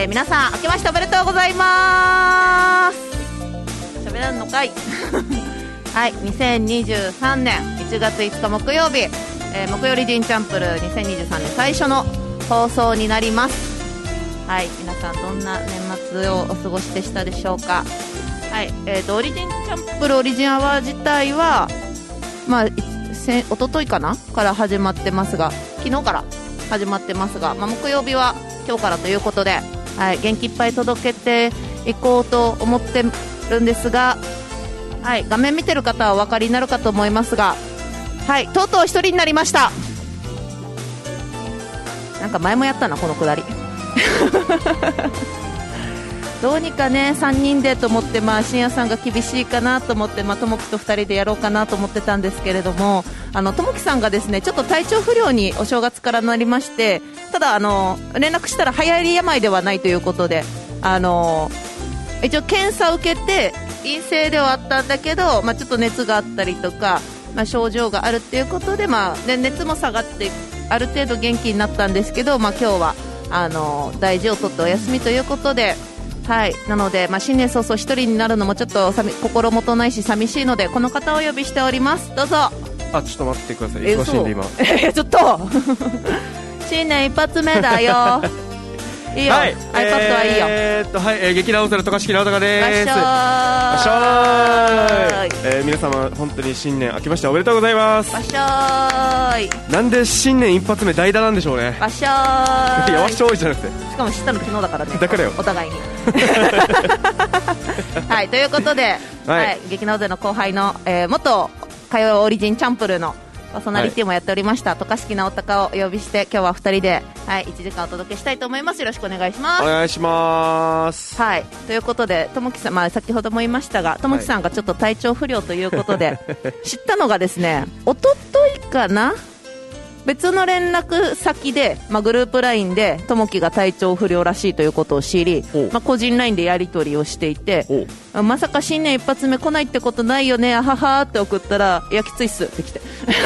皆さん明けましておめでとうございます。喋らんのかいはい、2023年1月5日木曜日、木曜日ジンチャンプル2023年最初の放送になります。はい、皆さんどんな年末をお過ごしでしたでしょうか。はい、オリジンチャンプルオリジンアワー自体はまあ一昨日かなから始まってますが、昨日から始まってますが、木曜日は今日からということで、はい、元気いっぱい届けていこうと思ってるんですが、はい、画面見てる方はお分かりになるかと思いますが、はい、とうとう一人になりました。なんか前もやったなこのくだりどうにかね3人でと思って、深夜さんが厳しいかなと思って、ともきと2人でやろうかなと思ってたんですけれども、ともきさんがですねちょっと体調不良にお正月からなりまして、ただ連絡したら流行り病ではないということで、一応検査を受けて陰性ではあったんだけど、ちょっと熱があったりとか、症状があるっていうことで、熱も下がってある程度元気になったんですけど、今日は大事を取ってお休みということで、はい、なので、新年早々一人になるのもちょっと心もとないし寂しいので、この方をお呼びしております。どうぞ。 ちょっと待ってください、忙しいんで今ちょっと新年一発目だよいいよ、はい、iPad はいいよ。 はい、劇団オセロ渡嘉敷直隆です。 わっしょーい、皆様本当に新年明けましておめでとうございます。 わっしょーい。 なんで新年一発目代打なんでしょうね。 わっしょーい。 いやわっしょーいじゃなくて、 しかも知ったの昨日だからね。 だからよ、 お互いにはい、ということで、はい劇団オセロの後輩の、元火曜オリジンチャンプルのパーソナリティもやっておりました、渡嘉敷直隆をお呼びして今日は2人で、はい、1時間お届けしたいと思います。よろしくお願いします。 お願いします。 はい、ということでともきさん、先ほども言いましたがともきさんがちょっと体調不良ということで、知ったのがですね、おとといかな、別の連絡先で、グループ LINE でともきが体調不良らしいということを知り、個人 LINE でやり取りをしていて、まさか新年一発目来ないってことないよね、あははって送ったら、いやきついっすって来て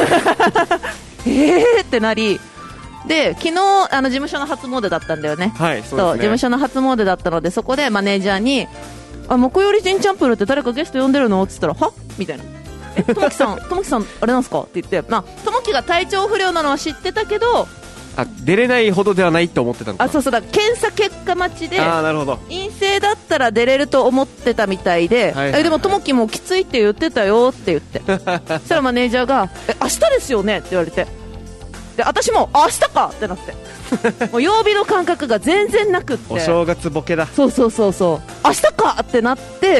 ってなり、で昨日事務所の初詣だったんだよね。 はい、そうですね。 事務所の初詣だったので、そこでマネージャーに木曜日ジンチャンプルって誰かゲスト呼んでるのって言ったら、はみたいな、ともきさんあれなんすかって言って、ともきが体調不良なのは知ってたけど、 出れないほどではないと思ってたのか。 そうだ、検査結果待ちで、 なるほど、 陰性だったら出れると思ってたみたいで、でもともきもきついって言ってたよって言ってそしたらマネージャーが明日ですよねって言われて、で私も明日かってなってもう曜日の感覚が全然なくって、 お正月ボケだ。 そう明日かってなって、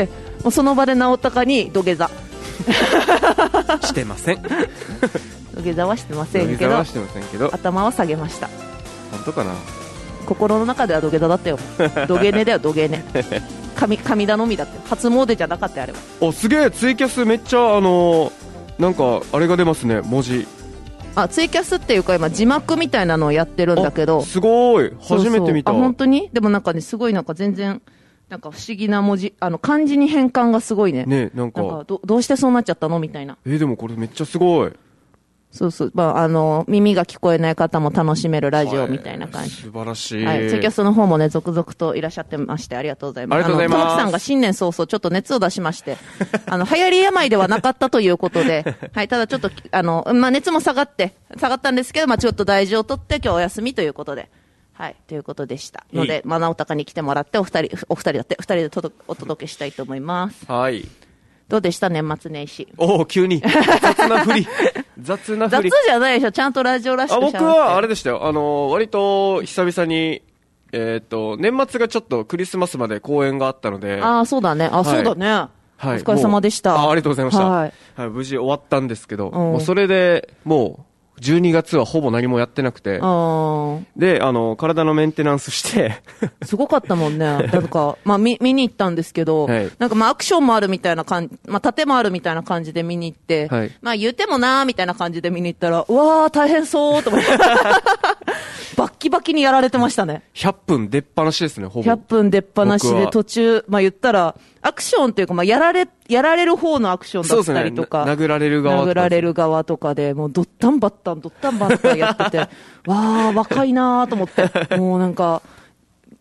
もうその場で直隆に土下座してません土下座はしてませんけど、頭は下げました。 本当かな。 心の中では土下座だったよ土下寝だよ土下寝神頼みだって、初詣じゃなかったよあれは。 すげえ、ツイキャスめっちゃなんかあれが出ますね、文字。 ツイキャスっていうか今字幕みたいなのをやってるんだけど、 すごい、初めて見た。 本当に。でもなんかね、すごいなんか全然なんか不思議な文字、漢字に変換がすごいね。なんかどうしてそうなっちゃったのみたいな。 でもこれめっちゃすごい。 そう、耳が聞こえない方も楽しめるラジオみたいな感じ。 素晴らしい。 はい、ツイキャスの方もね、続々といらっしゃってまして、ありがとうございます。 ありがとうございます。 ともきさんが新年早々ちょっと熱を出しまして、流行り病ではなかったということで、はい、ただちょっと、熱も下がったんですけど、ちょっと大事を取って今日お休みということで、はい、ということでした。ので、直隆に来てもらって、お二人でお届けしたいと思います。 はい。 どうでした年末年始。 急に雑なふり雑じゃないでしょ、ちゃんとラジオらしく。 僕はあれでしたよ、割と久々に年末がちょっとクリスマスまで公演があったので。 そうだね、そうだね、はい、お疲れ様でした。 ありがとうございました。はい、無事終わったんですけど、もうそれでもう12月はほぼ何もやってなくて、で体のメンテナンスしてすごかったもんね。なんか、見に行ったんですけど、なんかアクションもあるみたいな感じ、盾もあるみたいな感じで見に行って、言うてもなーみたいな感じで見に行ったら、うわー大変そうと思ってバッキバキにやられてましたね。 100分出っ放しですね、ほぼ。 100分出っ放しで途中、言ったらアクションっていうか、やられる方のアクションだったりとか、 殴られる側とかで、もうドッタンバッタンやっててわー若いなーと思ってもうなんか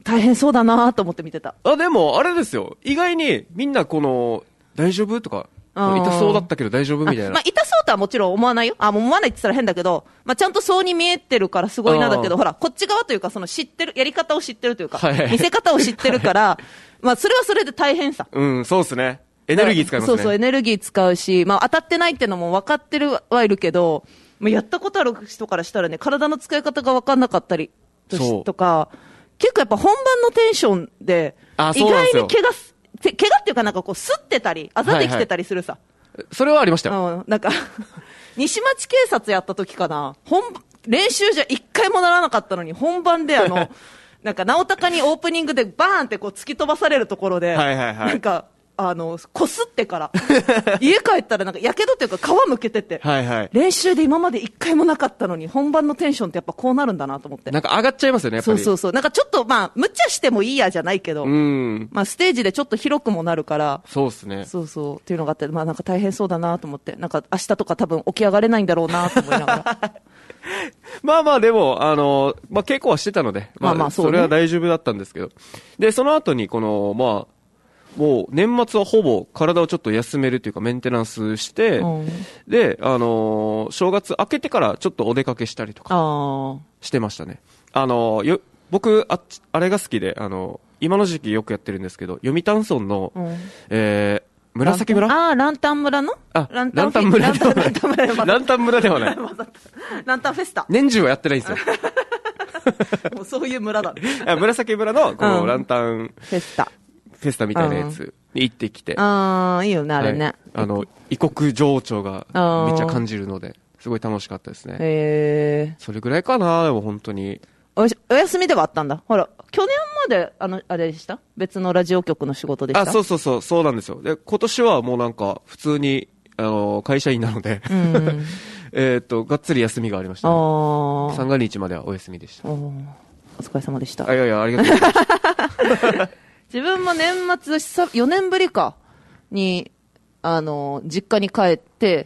大変そうだなと思って見てた。 でも、あれですよ。意外に、みんな大丈夫とか、痛そうだったけど大丈夫みたいな。 まあ、痛そうとはもちろん思わないよ。思わないって言ったら変だけど、まあ、ちゃんとそうに見えてるからすごいなだけど、ほら、こっち側というか、知ってる、やり方を知ってるというか、見せ方を知ってるから、まあ、それはそれで大変さ。 そうですね。エネルギー使いますね。 そう、エネルギー使うし、まあ、当たってないってのも分かってるはいるけど、まあ、やったことある人からしたらね、体の使い方が分かんなかったりとか、結構やっぱ本番のテンションで、意外に怪我っていうかなんか擦ってたり、あざできてたりするさ。 それはありましたよ。 なんか、西町警察やった時かな、練習じゃ一回もならなかったのに、本番でなんか、直高にオープニングでバーンって突き飛ばされるところで、なんか、こすってから、家帰ったらなんか、やけどっていうか皮むけてて、練習で今まで一回もなかったのに、本番のテンションってやっぱこうなるんだなと思って。 なんか上がっちゃいますよね、やっぱり。 そう。なんかちょっとまあ、無茶してもいいやじゃないけど、まあ、ステージでちょっと広くもなるから、 そうですね。 そう。っていうのがあって、まあなんか大変そうだなと思って、なんか明日とか多分起き上がれないんだろうなと思いながら。 まあでも、まあ稽古はしてたので、まあそれは大丈夫だったんですけど。で、その後にまあ、もう年末はほぼ体をちょっと休めるというかメンテナンスして、で、正月明けてからちょっとお出かけしたりとかしてましたね。僕、あれが好きで、今の時期よくやってるんですけど、読谷村の、紫村？ ランタン村の？ ランタン村ではない。ランタン村ではない。 ランタンフェスタ。 年中はやってないんですよ。 もうそういう村だね。 紫村の、このランタンフェスタみたいなやつに行ってきて。 いいよね、あれね。 異国情緒がめっちゃ感じるので、すごい楽しかったですね。それぐらいかな、でも本当に。 お休みではあったんだ。ほら、去年まで、あれでした？別のラジオ局の仕事でした？ そうなんですよ。で、今年はもうなんか、普通に、会社員なので、がっつり休みがありましたね。三が日まではお休みでした。 お疲れ様でした。 いや、ありがとうございます。 自分も年末、4年ぶりかに、実家に帰って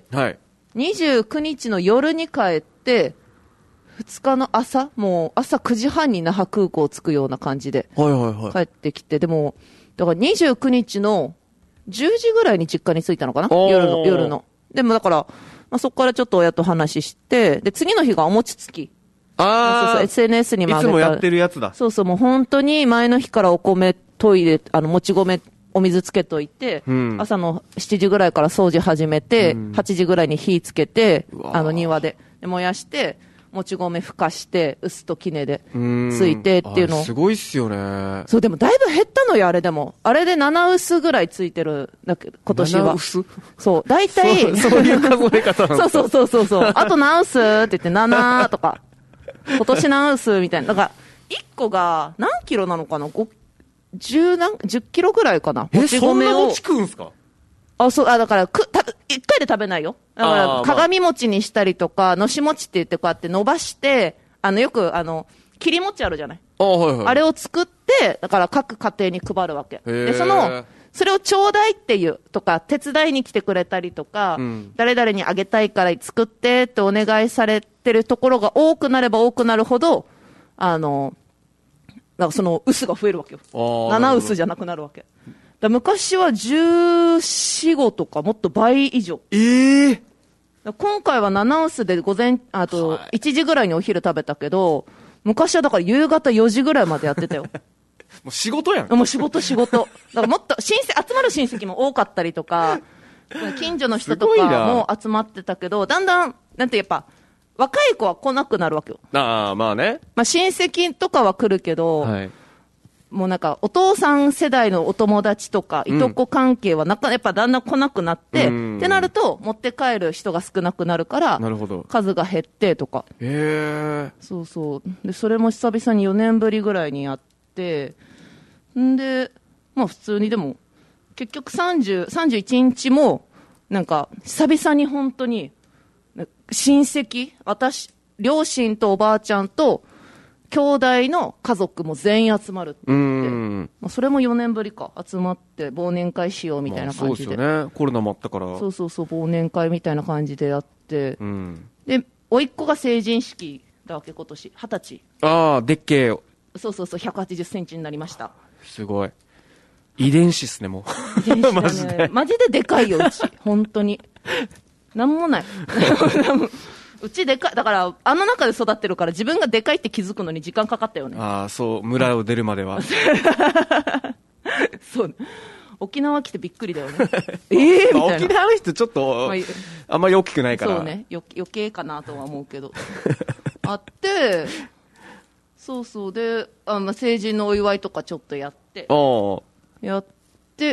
、29日の夜に帰って、2日の朝、もう朝9時半に那覇空港着くような感じで、帰ってきて、でも、だから29日の10時ぐらいに実家に着いたのかな？夜の。でもだから、まあ、そこからちょっと親と話して、で、次の日がお餅つき。SNS にもいつもやってるやつだ。 そう、もう本当に前の日からお米研いで、もち米、お水つけといて、朝の7時ぐらいから掃除始めて、8時ぐらいに火つけて、庭で燃やして、もち米ふかして、薄ときねでついてっていうの。 すごいっすよね。 そう、でもだいぶ減ったのよ、あれでも。あれで7薄ぐらいついてる、今年は。 7薄？ そう、だいたい。 そういう数え方なんですか？ そう。あと何薄って言って7とか。今年何薄みたいな。だから、1個が何キロなのかな？10キロぐらいかな。 そんな餅食うんすか？ だから、1回で食べないよ。だから、鏡餅にしたりとか、のし餅って言ってこうやって伸ばして、よく、切り餅あるじゃない。あれを作って、だから各家庭に配るわけ。で、それをちょうだいっていうとか、手伝いに来てくれたりとか、誰々にあげたいから作ってってお願いされてるところが多くなれば多くなるほど、なんかその薄が増えるわけよ。7薄じゃなくなるわけ。昔は14、5とかもっと倍以上。今回は7薄であと1時ぐらいにお昼食べたけど、昔はだから夕方4時ぐらいまでやってたよ。 もう仕事やん。 もう仕事。だからもっと集まる親戚も多かったりとか、近所の人とかも集まってたけど、だんだん、なんてやっぱ、若い子は来なくなるわけよ。 まあね。 まあ親戚とかは来るけど、もうなんかお父さん世代のお友達とか、いとこ関係はやっぱだんだん来なくなって、ってなると持って帰る人が少なくなるから、数が減ってとか。そう。で、それも久々に4年ぶりぐらいにやって、んで、まあ普通にでも、結局31日も、なんか久々に本当に、親戚、両親とおばあちゃんと、兄弟の家族も全員集まるって言って、それも4年ぶりか、集まって忘年会しようみたいな感じで。 そうですよね。コロナもあったから。 そう、忘年会みたいな感じでやって、で、甥っ子が成人式だわけ、今年。20歳。 でっけえそうそうそう、180センチになりました。 すごい。遺伝子っすね、もう。 遺伝子だね。マジででかいよ、うち。本当に。なんもない。うちでかい。だから、あの中で育ってるから、自分がでかいって気づくのに時間かかったよね。 ああ、そう、村を出るまでは。 そう。沖縄来てびっくりだよね。みたいな。 沖縄の人ちょっと、あんまり大きくないから。 そうね。余計かなとは思うけど。あって、そうそう。で、成人のお祝いとかちょっとやって。やって、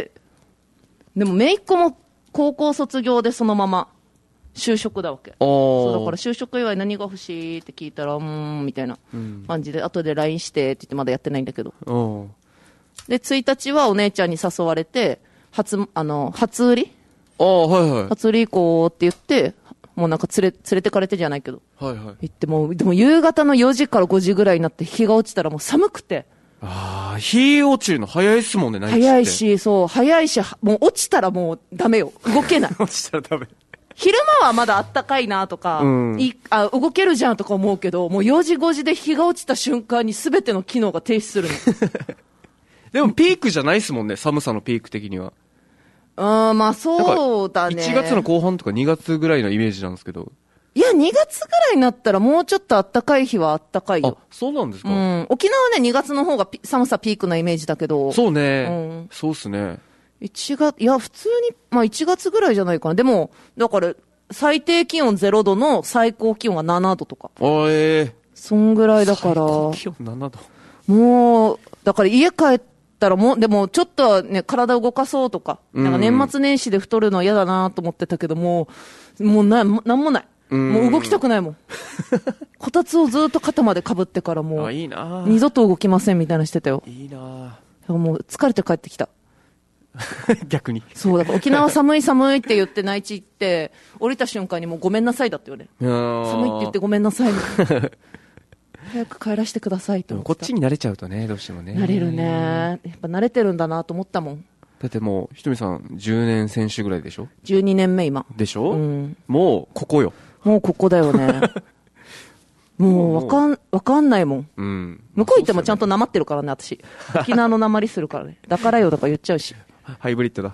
でも姪っ子も高校卒業でそのまま就職だわけ。そうだから就職祝い何が欲しいって聞いたら、みたいな感じで、後で LINE してって言ってまだやってないんだけど。で、1日はお姉ちゃんに誘われて、初売り初売り行こうって言って、もうなんか連れてかれてじゃないけど。行っても、でも夕方の4時から5時ぐらいになって日が落ちたらもう寒くて。 日落ちるの早いっすもんね、 早いし、早いし、もう落ちたらもうダメよ。動けない。 落ちたらダメ。 昼間はまだあったかいなとか、動けるじゃんとか思うけど、もう4時5時で日が落ちた瞬間に全ての機能が停止するの。 でもピークじゃないっすもんね、寒さのピーク的には。 まあそうだね。 1月の後半とか2月ぐらいのイメージなんですけど。 いや、2月ぐらいになったらもうちょっと暖かい日は暖かいよ。 そうなんですか？ 沖縄はね、2月の方が寒さピークなイメージだけど。 そうね。そうっすね。 1月、いや、普通に、まあ1月ぐらいじゃないかな。でも、だから、最低気温0度の最高気温が7度とか。そんぐらいだから。最高気温7度。 もう、だから家帰ったらでもちょっとね、体動かそうとか、なんか年末年始で太るのは嫌だなと思ってたけどもうなんもない。もう動きたくないもん。こたつをずっと肩までかぶってからもう、 いいな二度と動きませんみたいなしてたよ。 いいなもう疲れて帰ってきた。 逆に。 そう、だから沖縄寒い寒いって言って内地行って、降りた瞬間にもうごめんなさいだって言われる。寒いって言ってごめんなさい。早く帰らせてくださいと思って。 こっちに慣れちゃうとね、どうしてもね。 慣れるね。やっぱ慣れてるんだなと思ったもん。 だってもう、ひとみさん10年選手ぐらいでしょ？ 12 年目今。 でしょ？もう、ここよ。 もうここだよね。もうわかんないもん。向こう行ってもちゃんとなまってるからね、私。沖縄のなまりするからね。だからよとか言っちゃうし。 ハイブリッドだ。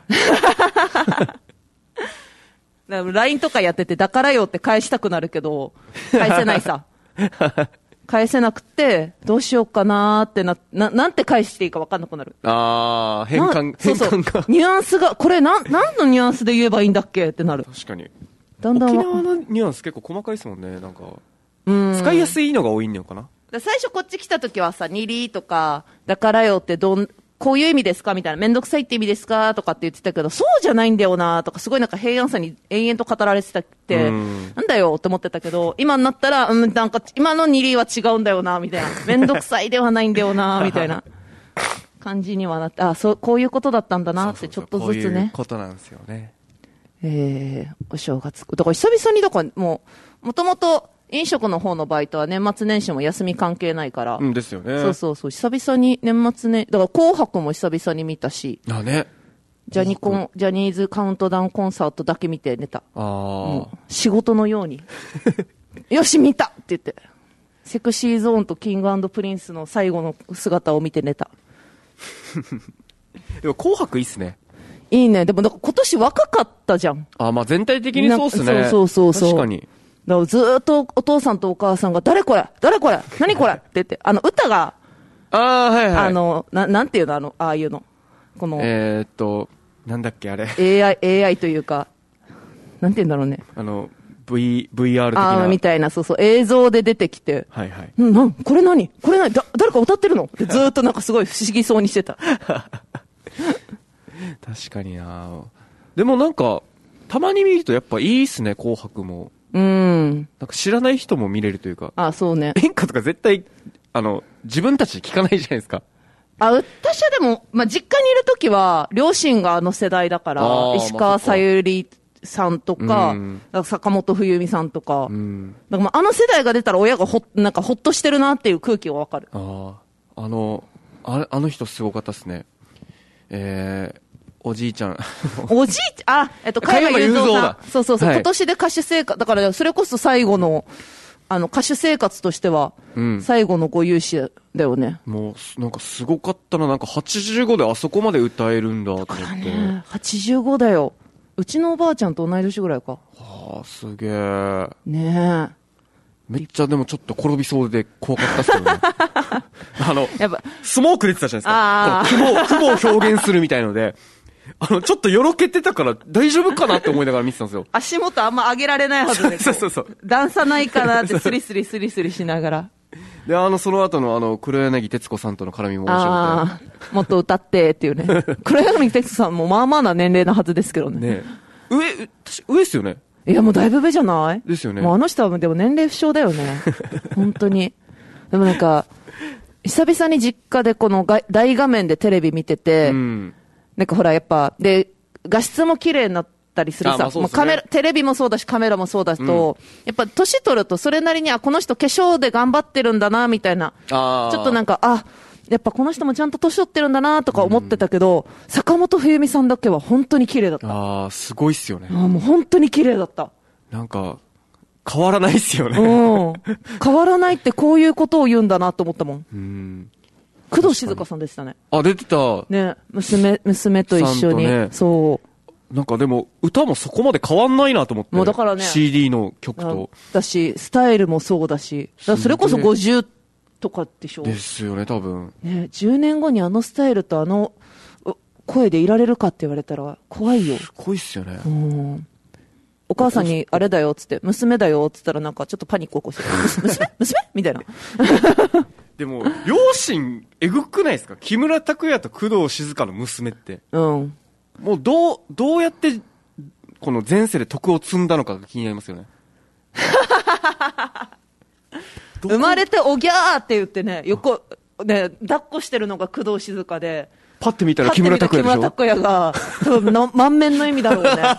LINE とかやってて、だからよって返したくなるけど、返せないさ。返せなくて、どうしようかなーってなんて返していいか分かんなくなる。 変換が。 ニュアンスが、これ何のニュアンスで言えばいいんだっけってなる。 確かに。 だんだん沖縄のニュアンス結構細かいですもんね、なんか。使いやすいのが多いのかな。 最初こっち来た時はさ、にりとか、だからよってこういう意味ですかみたいな、めんどくさいって意味ですかとかって言ってたけど、そうじゃないんだよなとか、すごいなんか平安さに延々と語られてたって、なんだよって思ってたけど、今になったら、なんか今のにりは違うんだよなみたいな、めんどくさいではないんだよなみたいな感じにはなって、こういうことだったんだなってちょっとずつね。 こういうことなんですよね。 お正月。だから久々に、だからもともと飲食の方のバイトは年末年始も休み関係ないから。 ですよね。 そう。久々に年末ね、だから紅白も久々に見たし。ジャニーズカウントダウンコンサートだけ見て寝た。仕事のように。よし、見たって言って。セクシーゾーンとキング&プリンスの最後の姿を見て寝た。 でも紅白いいっすね。 いいね。でも今年若かったじゃん。 まあ全体的にそうっすね。 そう。 確かに。 だからずーっとお父さんとお母さんが、誰これ何これって言って、歌が、なんていうのああいうの。この、 なんだっけあれ。 AI というか、なんていうんだろうね。 VR 的な。 みたいな、映像で出てきて。これ何誰か歌ってるのってずーっとなんかすごい不思議そうにしてた。 確かにな。でもなんか、たまに見るとやっぱいいっすね、紅白も。なんか知らない人も見れるというか。 そうね。 演歌とか絶対、自分たちで聞かないじゃないですか。 私はでも、実家にいるときは、両親が世代だから、石川さゆりさんとか、坂本冬美さんとか、だから世代が出たら親がなんかほっとしてるなっていう空気がわかる。 あの人すごかったっすね。おじいちゃん。加山雄三さん。そう。今年で歌手生活、だからそれこそ最後の、 歌手生活としては、最後のご勇姿だよね。 もう、なんかすごかったな。なんか85であそこまで歌えるんだと思って。 ね、85だよ。うちのおばあちゃんと同い年ぐらいか。 はあ、すげえ。 ねえ。 めっちゃでもちょっと転びそうで怖かったっすけどね。やっぱスモーク出てたじゃないですか。雲を表現するみたいので、ちょっとよろけてたから大丈夫かなって思いながら見てたんですよ。 足元あんま上げられないはずで。 そう。 段差ないかなってスリスリしながら。 で、その後の黒柳徹子さんとの絡みも面白くて。 もっと歌ってっていうね。黒柳徹子さんもまあまあな年齢のはずですけどね。 ね上っすよね。 いやもうだいぶ上じゃないですよね。 もうあの人はでも年齢不詳だよね。本当に。でもなんか、久々に実家でこの大画面でテレビ見てて、なんかほらやっぱ、で、画質も綺麗になったりするさ、まあテレビもそうだしカメラもそうだと、やっぱ年取るとそれなりに、この人化粧で頑張ってるんだな、みたいな。ちょっとなんか、やっぱこの人もちゃんと年取ってるんだなとか思ってたけど、坂本冬美さんだけは本当に綺麗だった。 すごいっすよね。 もう本当に綺麗だった。 なんか、変わらないっすよね。 変わらないってこういうことを言うんだなと思ったもん。工藤静香さんでしたね。 出てた。 ね、娘と一緒に。ね、そう。 なんかでも、歌もそこまで変わんないなと思って。 もうだからね。 CD の曲と。 だし、スタイルもそうだし。それこそ50とかでしょ。 ですよね、多分。 ね、10年後にスタイルと声でいられるかって言われたら怖いよ。 すごいっすよね。 お母さんにあれだよっつって、娘だよっつったらなんかちょっとパニック起こして、娘みたいな。 でも、両親、えぐくないですか？木村拓哉と工藤静香の娘って。もうどうやって、この前世で徳を積んだのかが気になりますよね。 生まれておぎゃーって言ってね、ね、抱っこしてるのが工藤静香で。 パッて見たら木村拓哉でしょ？ 木村拓哉が、満面の意味だろうね。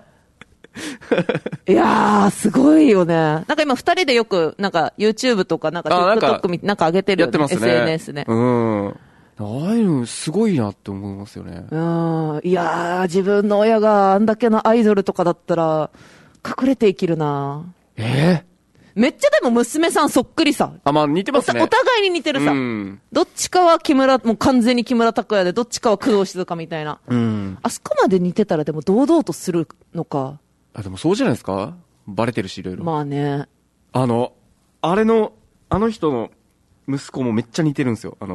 いやー、すごいよね。なんか今二人でよく、なんか YouTube とかなんか TikTok なんか上げてるよね。 やってますね。 SNS ね。 ああいうのすごいなって思いますよね。 いやー、自分の親があんだけのアイドルとかだったら、隠れて生きるな。めっちゃでも娘さんそっくりさ。 まあ似てますね。 お互いに似てるさ。どっちかはもう完全に木村拓哉で、どっちかは工藤静香みたいな。あそこまで似てたらでも堂々とするのか。 でもそうじゃないですか？バレてるし、いろいろ。 まあね。 あの人の息子もめっちゃ似てるんですよ。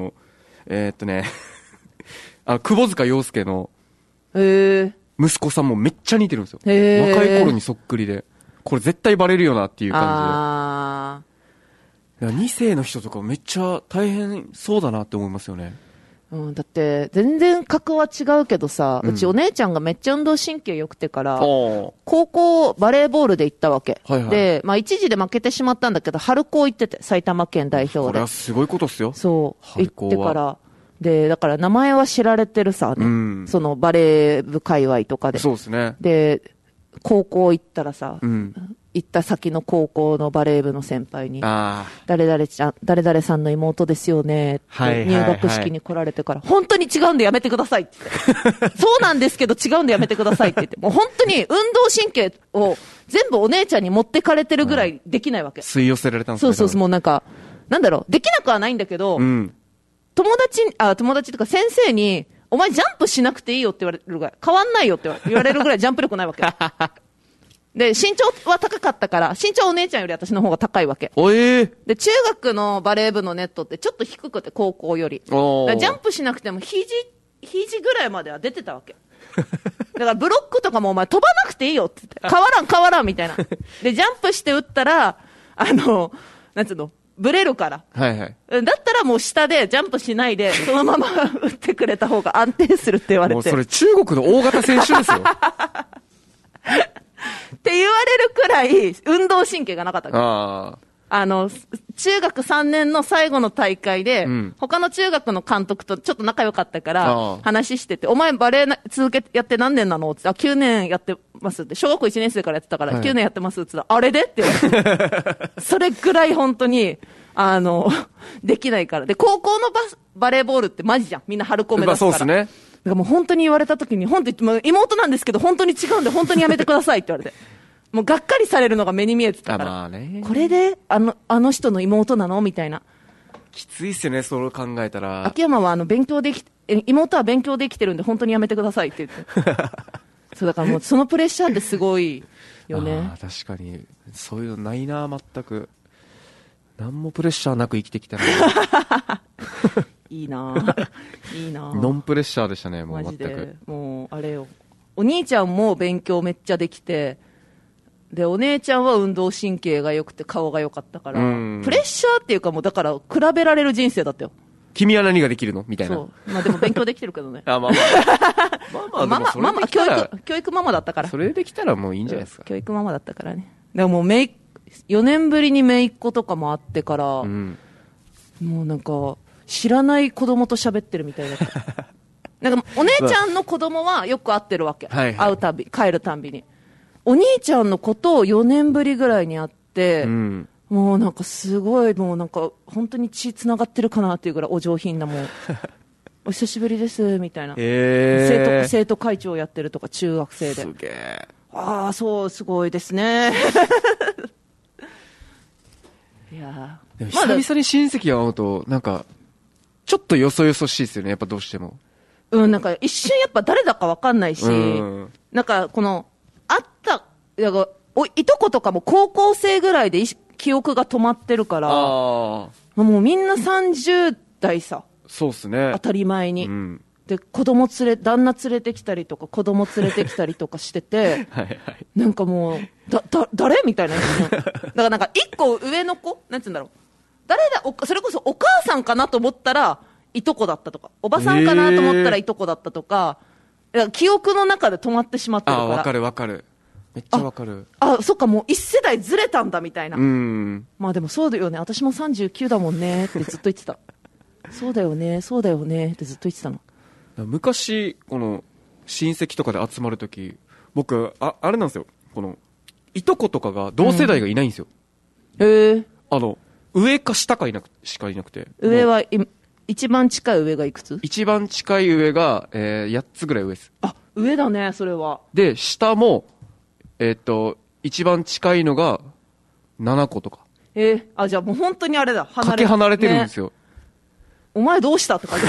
窪塚洋介の息子さんもめっちゃ似てるんですよ。若い頃にそっくりで。これ絶対バレるよなっていう感じで。2世の人とかめっちゃ大変そうだなって思いますよね。 だって全然格は違うけどさ、うちお姉ちゃんがめっちゃ運動神経良くてから、高校バレーボールで行ったわけ。で、まあ一時で負けてしまったんだけど、春高行ってて、埼玉県代表で。 これはすごいことっすよ。 そう、行ってから。で、だから名前は知られてるさ、そのバレー部界隈とかで。 そうですね。 で、高校行ったらさ、行った先の高校のバレー部の先輩に、誰々さんの妹ですよねって入学式に来られてから、本当に違うんでやめてくださいって言って。そうなんですけど違うんでやめてくださいって言って。もう本当に運動神経を全部お姉ちゃんに持ってかれてるぐらいできないわけ。 吸い寄せられたんですね。 そう、もうなんか、なんだろう、できなくはないんだけど、友達とか先生に、お前ジャンプしなくていいよって言われるぐらい、変わんないよって言われるぐらいジャンプ力ないわけ。で、身長は高かったから、身長はお姉ちゃんより私の方が高いわけ。で、中学のバレー部のネットってちょっと低くて、高校より。ジャンプしなくても肘ぐらいまでは出てたわけ。だからブロックとかもお前飛ばなくていいよって言って、変わらんみたいな。で、ジャンプして打ったら、なんつうの、ブレるから。だったらもう下でジャンプしないで、そのまま打ってくれた方が安定するって言われて。もうそれ中国の大型選手ですよ。 って言われるくらい運動神経がなかったわけ。中学3年の最後の大会で、他の中学の監督とちょっと仲良かったから話してて、お前バレー続けてやって何年なのって、9年やってますって、小学校1年生からやってたから、9年やってますって言ったら、あれでって言われて。それくらい本当に、できないから。で、高校のバレーボールってマジじゃん。みんな春高目指すから。 そうですね。 だからもう本当に言われた時に、妹なんですけど本当に違うんで本当にやめてくださいって言われて。 もうがっかりされるのが目に見えてたから。 まあね。 これで、あの人の妹なのみたいな。 きついっすよね、それを考えたら。 秋山は妹は勉強できてるんで本当にやめてくださいって言って。そうだからもうそのプレッシャーってすごいよね。 確かに。そういうのないな、全く。何もプレッシャーなく生きてきたな。 いいないいなノンプレッシャーでしたね、もうマジ全く。 で。もう、あれよ。お兄ちゃんも勉強めっちゃできて、で、お姉ちゃんは運動神経が良くて顔が良かったから、プレッシャーっていうかもうだから比べられる人生だったよ。 君は何ができるのみたいな。 そう。まあでも勉強できてるけどね。 まあママ、教育ママだったから。 それできたらもういいんじゃないですか。 教育ママだったからね。でももう4年ぶりに姪っ子とかもあってから、もうなんか、知らない子供と喋ってるみたいだった。なんかお姉ちゃんの子供はよく会ってるわけ。会うたび、帰るたんびに。お兄ちゃんの子と4年ぶりぐらいに会って、もうなんかすごい、もうなんか本当に血つながってるかなっていうぐらいお上品なもう、お久しぶりですみたいな。生徒会長やってるとか中学生で。 すげえ。 ああ、そう、すごいですね。いやでも久々に親戚が会うと、なんか、ちょっとよそよそしいですよね、やっぱどうしても。 なんか一瞬やっぱ誰だかわかんないし、なんかこの、いとことかも高校生ぐらいで記憶が止まってるから、もうみんな30代さ。 そうっすね。 当たり前に。で、旦那連れてきたりとか、子供連れてきたりとかしてて、なんかもう、誰みたいな。だからなんか一個上の子なんつうんだろう。それこそお母さんかなと思ったら、いとこだったとか、おばさんかなと思ったらいとこだったとか、記憶の中で止まってしまってるから。 わかるわかる。めっちゃわかる。 そっか、もう一世代ずれたんだみたいな。まあでもそうだよね。私も39だもんねってずっと言ってた。そうだよね、そうだよねってずっと言ってたの。 昔、この、親戚とかで集まるとき、僕、あれなんですよ。この、いとことかが同世代がいないんですよ。上か下かしかいなくて。 上は、一番近い上がいくつ？ 一番近い上が、8つぐらい上です。 上だね、それは。 で、下も、一番近いのが、7個とか。 じゃあもう本当にあれだ。 かけ離れてるんですよ。 お前どうしたって感じ。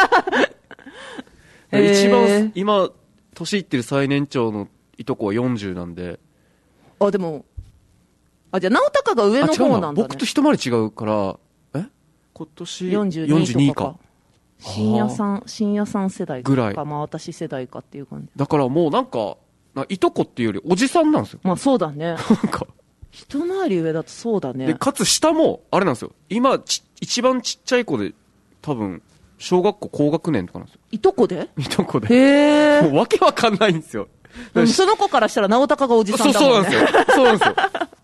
一番、今、年いってる最年長のいとこは40なんで。 でも、じゃあ、直高が上の方なんだね。 僕と一回り違うから、今年 42か。深夜さん世代か。ぐらい。まあ私世代かっていう感じ。 だからもうなんか、いとこっていうよりおじさんなんですよ。 まあそうだね。なんか。一回り上だとそうだね。 で、かつ下も、あれなんですよ。今、一番ちっちゃい子で、多分、小学校高学年とかなんですよ。 いとこでへもうわけわかんないんですよ。 その子からしたら直高がおじさんだもんね。 そうなんですよ。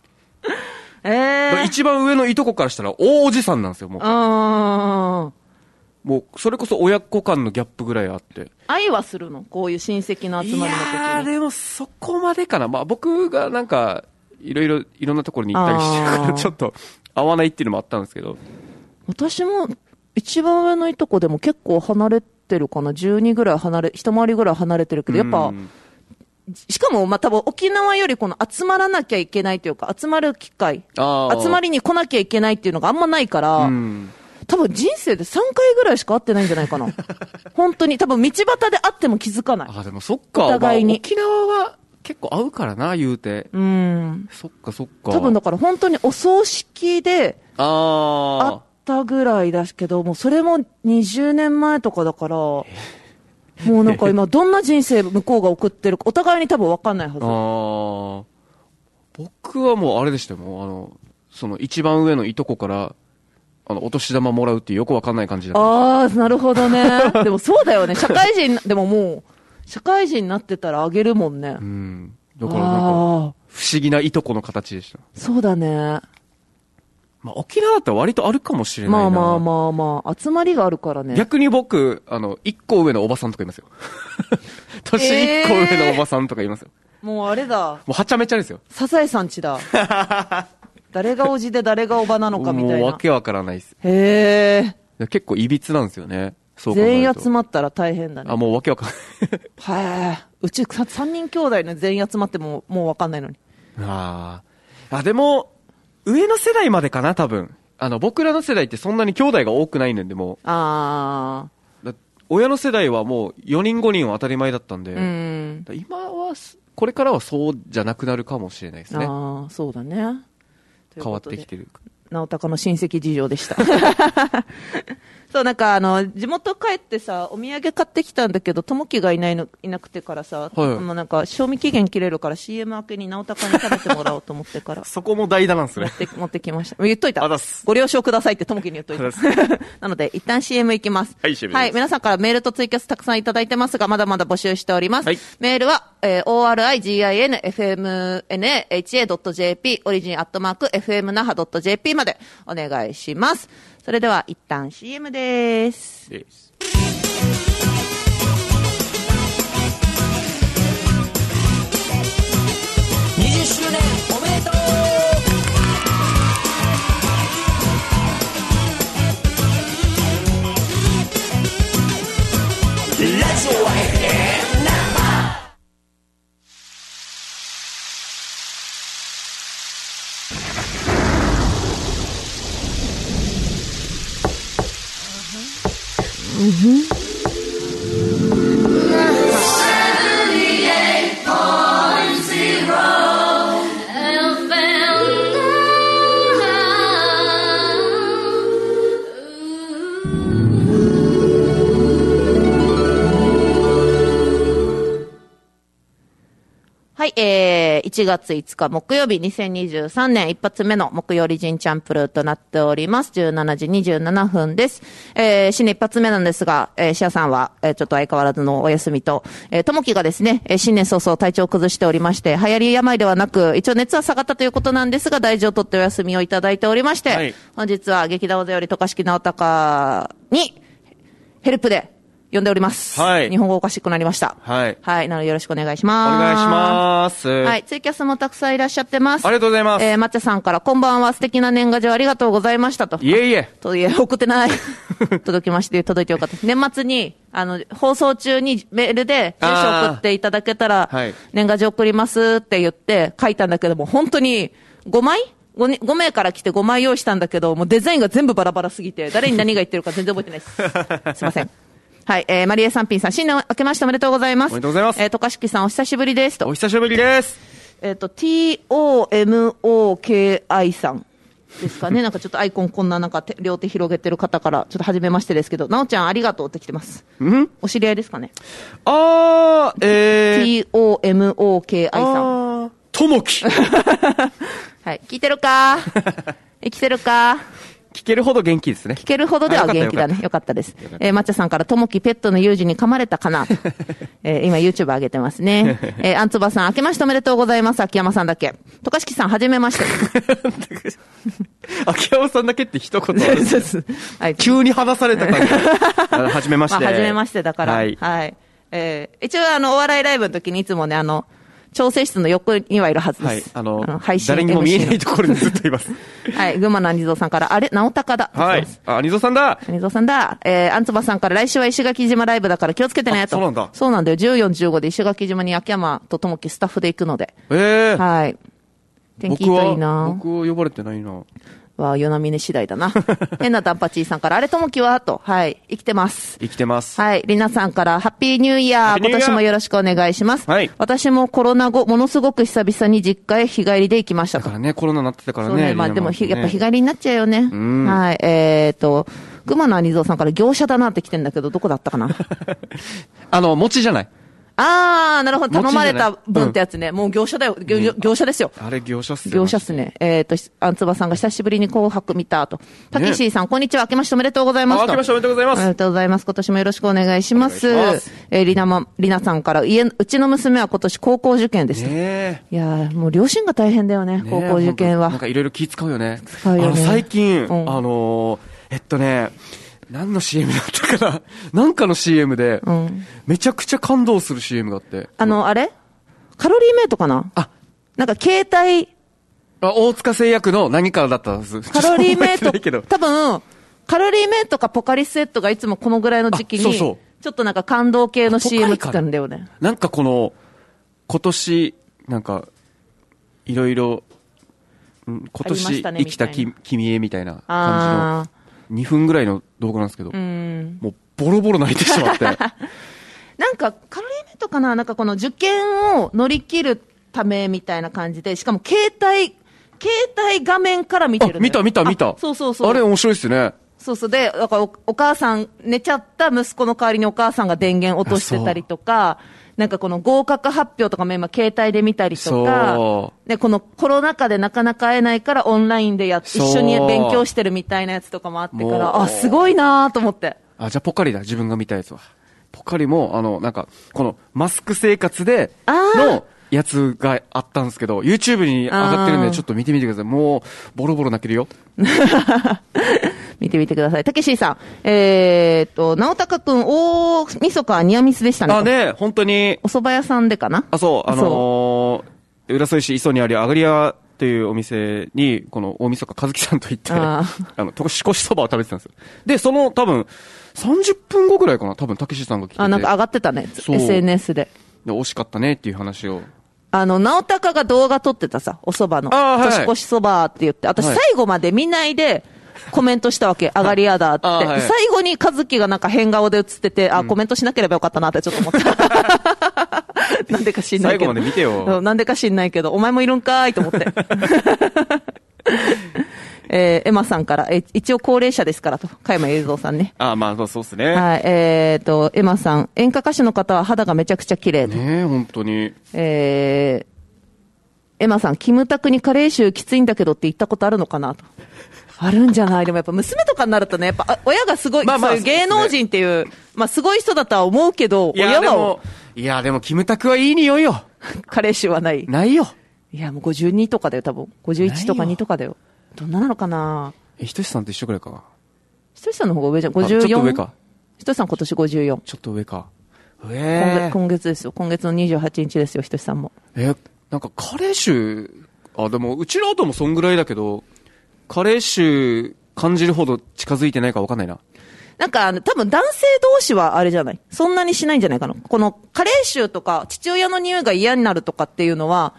一番上のいとこからしたら大おじさんなんですよ、もう。もう、それこそ親子間のギャップぐらいあって。 愛はするの？こういう親戚の集まりの時に。 でもそこまでかな。まあ僕がなんか、いろんなところに行ったりしてるから、ちょっと合わないっていうのもあったんですけど。 私も、一番上のいとこでも結構離れてるかな。12ぐらい一回りぐらい離れてるけど、やっぱ、しかも、まあ、多分沖縄よりこの集まらなきゃいけないというか、集まる機会、集まりに来なきゃいけないっていうのがあんまないから、多分人生で3回ぐらいしか会ってないんじゃないかな。本当に、多分道端で会っても気づかない。 でもそっか。お互いに。沖縄は結構会うからな、言うて。そっか。 多分だから本当にお葬式で、会ったぐらいだけど、もうそれも20年前とかだから、もうなんか今どんな人生向こうが送ってるかお互いに多分分かんないはず。 僕はもうあれでしたよ。もうその一番上のいとこからお年玉もらうっていうよく分かんない感じだった。 なるほどね。でもそうだよね。社会人でももう社会人になってたらあげるもんね。 だからなんか不思議ないとこの形でした。 そうだね。 まあ、沖縄だったら割とあるかもしれないな。 まあ、集まりがあるからね。 逆に僕、一個上のおばさんとかいますよ。年一個上のおばさんとかいますよ。 もうあれだ。 もうはちゃめちゃですよ。 サザエさんちだ。誰がおじで誰がおばなのかみたいな。 もうわけわからないです。 へえ。 結構いびつなんですよね。 そう全員集まったら大変だね。 もうわけわかんない。 うち3人兄弟の全員集まってもうわかんないのに。 でも、上の世代までかな、多分。僕らの世代ってそんなに兄弟が多くないねんで、もう。親の世代はもう4人5人は当たり前だったんで、今は、これからはそうじゃなくなるかもしれないですね。 そうだね。 変わってきてる。 直高の親戚事情でした。そう、なんか地元帰ってさ、お土産買ってきたんだけど、ともきがいなくてからさ、もうなんか、賞味期限切れるから CM 明けに直高に食べてもらおうと思ってから。 そこも代打なんですね。 持ってきました。言っといた。ご了承くださいってともきに言っといた。なので、一旦 CM 行きます。 はい、CM です。 はい、皆さんからメールとツイキャスたくさんいただいてますが、まだまだ募集しております。メールは、originfmnaha.jp、オリジン@fmnaha.jp までお願いします。それでは一旦 CM です。 20周年おめでとう。ラジオは FM はい、1月5日木曜日2023年一発目の木曜リジンチャンプルーとなっております。17時27分です。新年一発目なんですが、シアさんは、ちょっと相変わらずのお休みと、ともきがですね、新年早々体調を崩しておりまして、流行り病ではなく、一応熱は下がったということなんですが、大事をとってお休みをいただいておりまして、本日は劇団大勢より渡嘉敷直隆に、ヘルプで、呼んでおります。日本語おかしくなりました。なのでよろしくお願いします。 お願いします。 ツイキャスもたくさんいらっしゃってます。 ありがとうございます。 抹茶さんから、こんばんは、素敵な年賀状ありがとうございましたと。 いえ。 送ってない。届いてよかった。年末に、放送中にメールで、住所送っていただけたら、年賀状送りますって言って書いたんだけども、本当に、5名から来て5枚用意したんだけど、もうデザインが全部バラバラすぎて、誰に何が言ってるか全然覚えてないです。すいません。はい、マリエさんピンさん、新年明けましておめでとうございます。 おめでとうございます。 渡嘉敷さん、お久しぶりですと。 お久しぶりです。 TOMOKI さんですかね。なんかちょっとアイコンこんななんか両手広げてる方から、ちょっと初めましてですけど、なおちゃんありがとうって来てます。お知り合いですかね。TOMOKI さん。 ともき。 はい、聞いてるか生きてるか聞けるほど元気ですね。 聞けるほどでは元気だね。よかったです。抹茶さんから、ともきペットの有事に噛まれたかな。今 YouTube 上げてますね。あんつばさん、明けましておめでとうございます。秋山さんだけ。渡嘉敷さん、はじめまして。 秋山さんだけって一言急に話された感じ。はじめまして。 はじめましてだから。はい。一応お笑いライブの時にいつもね、調整室の横にはいるはずです。 配信誰にも見えないところにずっといます。 はい、群馬のアニゾーさんから、あれ直高だ。 はい。アニゾーさんだ。 アニゾーさんだ。あんつばさんから、来週は石垣島ライブだから気をつけてね、と。 そうなんだ。 そうなんだよ。14、15で石垣島に秋山とともきスタッフで行くので。はい。天気いいといいな。 僕は呼ばれてないな。 与那峰次第だな。変なダンパチーさんから、あれともきはと、はい、生きてます。 生きてます。 はい、りなさんから、ハッピーニューイヤー、今年もよろしくお願いします。はい。私もコロナ後、ものすごく久々に実家へ日帰りで行きましたと。 だからね、コロナになってたからね。そうね、 まあでも、やっぱ日帰りになっちゃうよね。はい、熊野アニゾーさんから業者だなって来てんだけど、どこだったかな餅じゃない。 なるほど。頼まれた分ってやつね。もう業者だよ。業者ですよ。 あれ業者っすね。 業者っすね。あんつばさんが久しぶりに紅白見たと。たけしーさん、こんにちは。明けましておめでとうございます。 明けましておめでとうございます。 おめでとうございます。今年もよろしくお願いします。りなさんから、うちの娘は今年高校受験です。いやもう両親が大変だよね。高校受験は。 なんかいろいろ気使うよね。使うよね。最近、何の CM だったかななんかの CM で、めちゃくちゃ感動する CM があって。 あれカロリーメイトかななんか携帯。 大塚製薬の何かだったんです。 カロリーメイト、多分、カロリーメイトかポカリスエットがいつもこのぐらいの時期に、ちょっとなんか感動系の CM 作るんだよね。 なんか今年、なんか、 いろいろ、今年生きた君へみたいな感じの2分ぐらいの動画なんですけど、もうボロボロ泣いてしまって。なんか、カロリーメイトかな、なんかこの受験を乗り切るためみたいな感じで、しかも携帯画面から見てる、ね。 見た。 そう。 あれ面白いっすね。 そう。で、だからお母さん、寝ちゃった息子の代わりにお母さんが電源落としてたりとか、なんかこの合格発表とかも今携帯で見たりとか、で、このコロナ禍でなかなか会えないからオンラインで一緒に勉強してるみたいなやつとかもあってから、すごいなと思って。 じゃあポカリだ、自分が見たやつは。ポカリも、なんか、このマスク生活でのやつがあったんですけど、YouTube に上がってるんでちょっと見てみてください。もう、ボロボロ泣けるよ。 見てみてください。たけしさん。直高くん、大晦日はニアミスでしたね。 ね、本当に。 お蕎麦屋さんでかな？ 浦添市磯にあるアグリアっていうお店に、この大晦日和樹さんと行って、年越しそばを食べてたんですよ。で、その多分、30分後ぐらいかな、多分たけしさんが来てて。 なんか上がってたね。SNS で。 美味しかったねっていう話を。 直高が動画撮ってたさ、お蕎麦の。年越しそばって言って、私最後まで見ないで、コメントしたわけ。上がりやだって。最後に和樹がなんか変顔で映ってて、コメントしなければよかったなってちょっと思った。なんでか知んないけど。 最後まで見てよ。 なんでか知んないけど、お前もいるんかーいと思って。エマさんから、一応高齢者ですからと。加山雄三さんね。 そうっすね。 はい。エマさん、演歌歌手の方は肌がめちゃくちゃ綺麗。 ね本当に。 エマさん、キムタクにカレー臭きついんだけどって言ったことあるのかなと。あるんじゃない？でもやっぱ娘とかになるとね、やっぱ親がすごい、そういう芸能人っていう、すごい人だとは思うけど、親が。 いやでもキムタクはいい匂いよ。 カレー臭はない。 ないよ。 いやもう52とかだよ、多分。51とか2とかだよ。どんなのかな？ ひとしさんと一緒くらいか。 ひとしさんの方が上じゃん。54。 ちょっと上か。 ひとしさん今年54。 ちょっと上か。 今月ですよ。今月の28日ですよ、ひとしさんも。 なんかカレー臭、でもうちの後もそんぐらいだけど、カレー臭感じるほど近づいてないか分かんないな。 なんか多分男性同士はあれじゃない。そんなにしないんじゃないかな。このカレー臭とか父親の匂いが嫌になるとかっていうのは、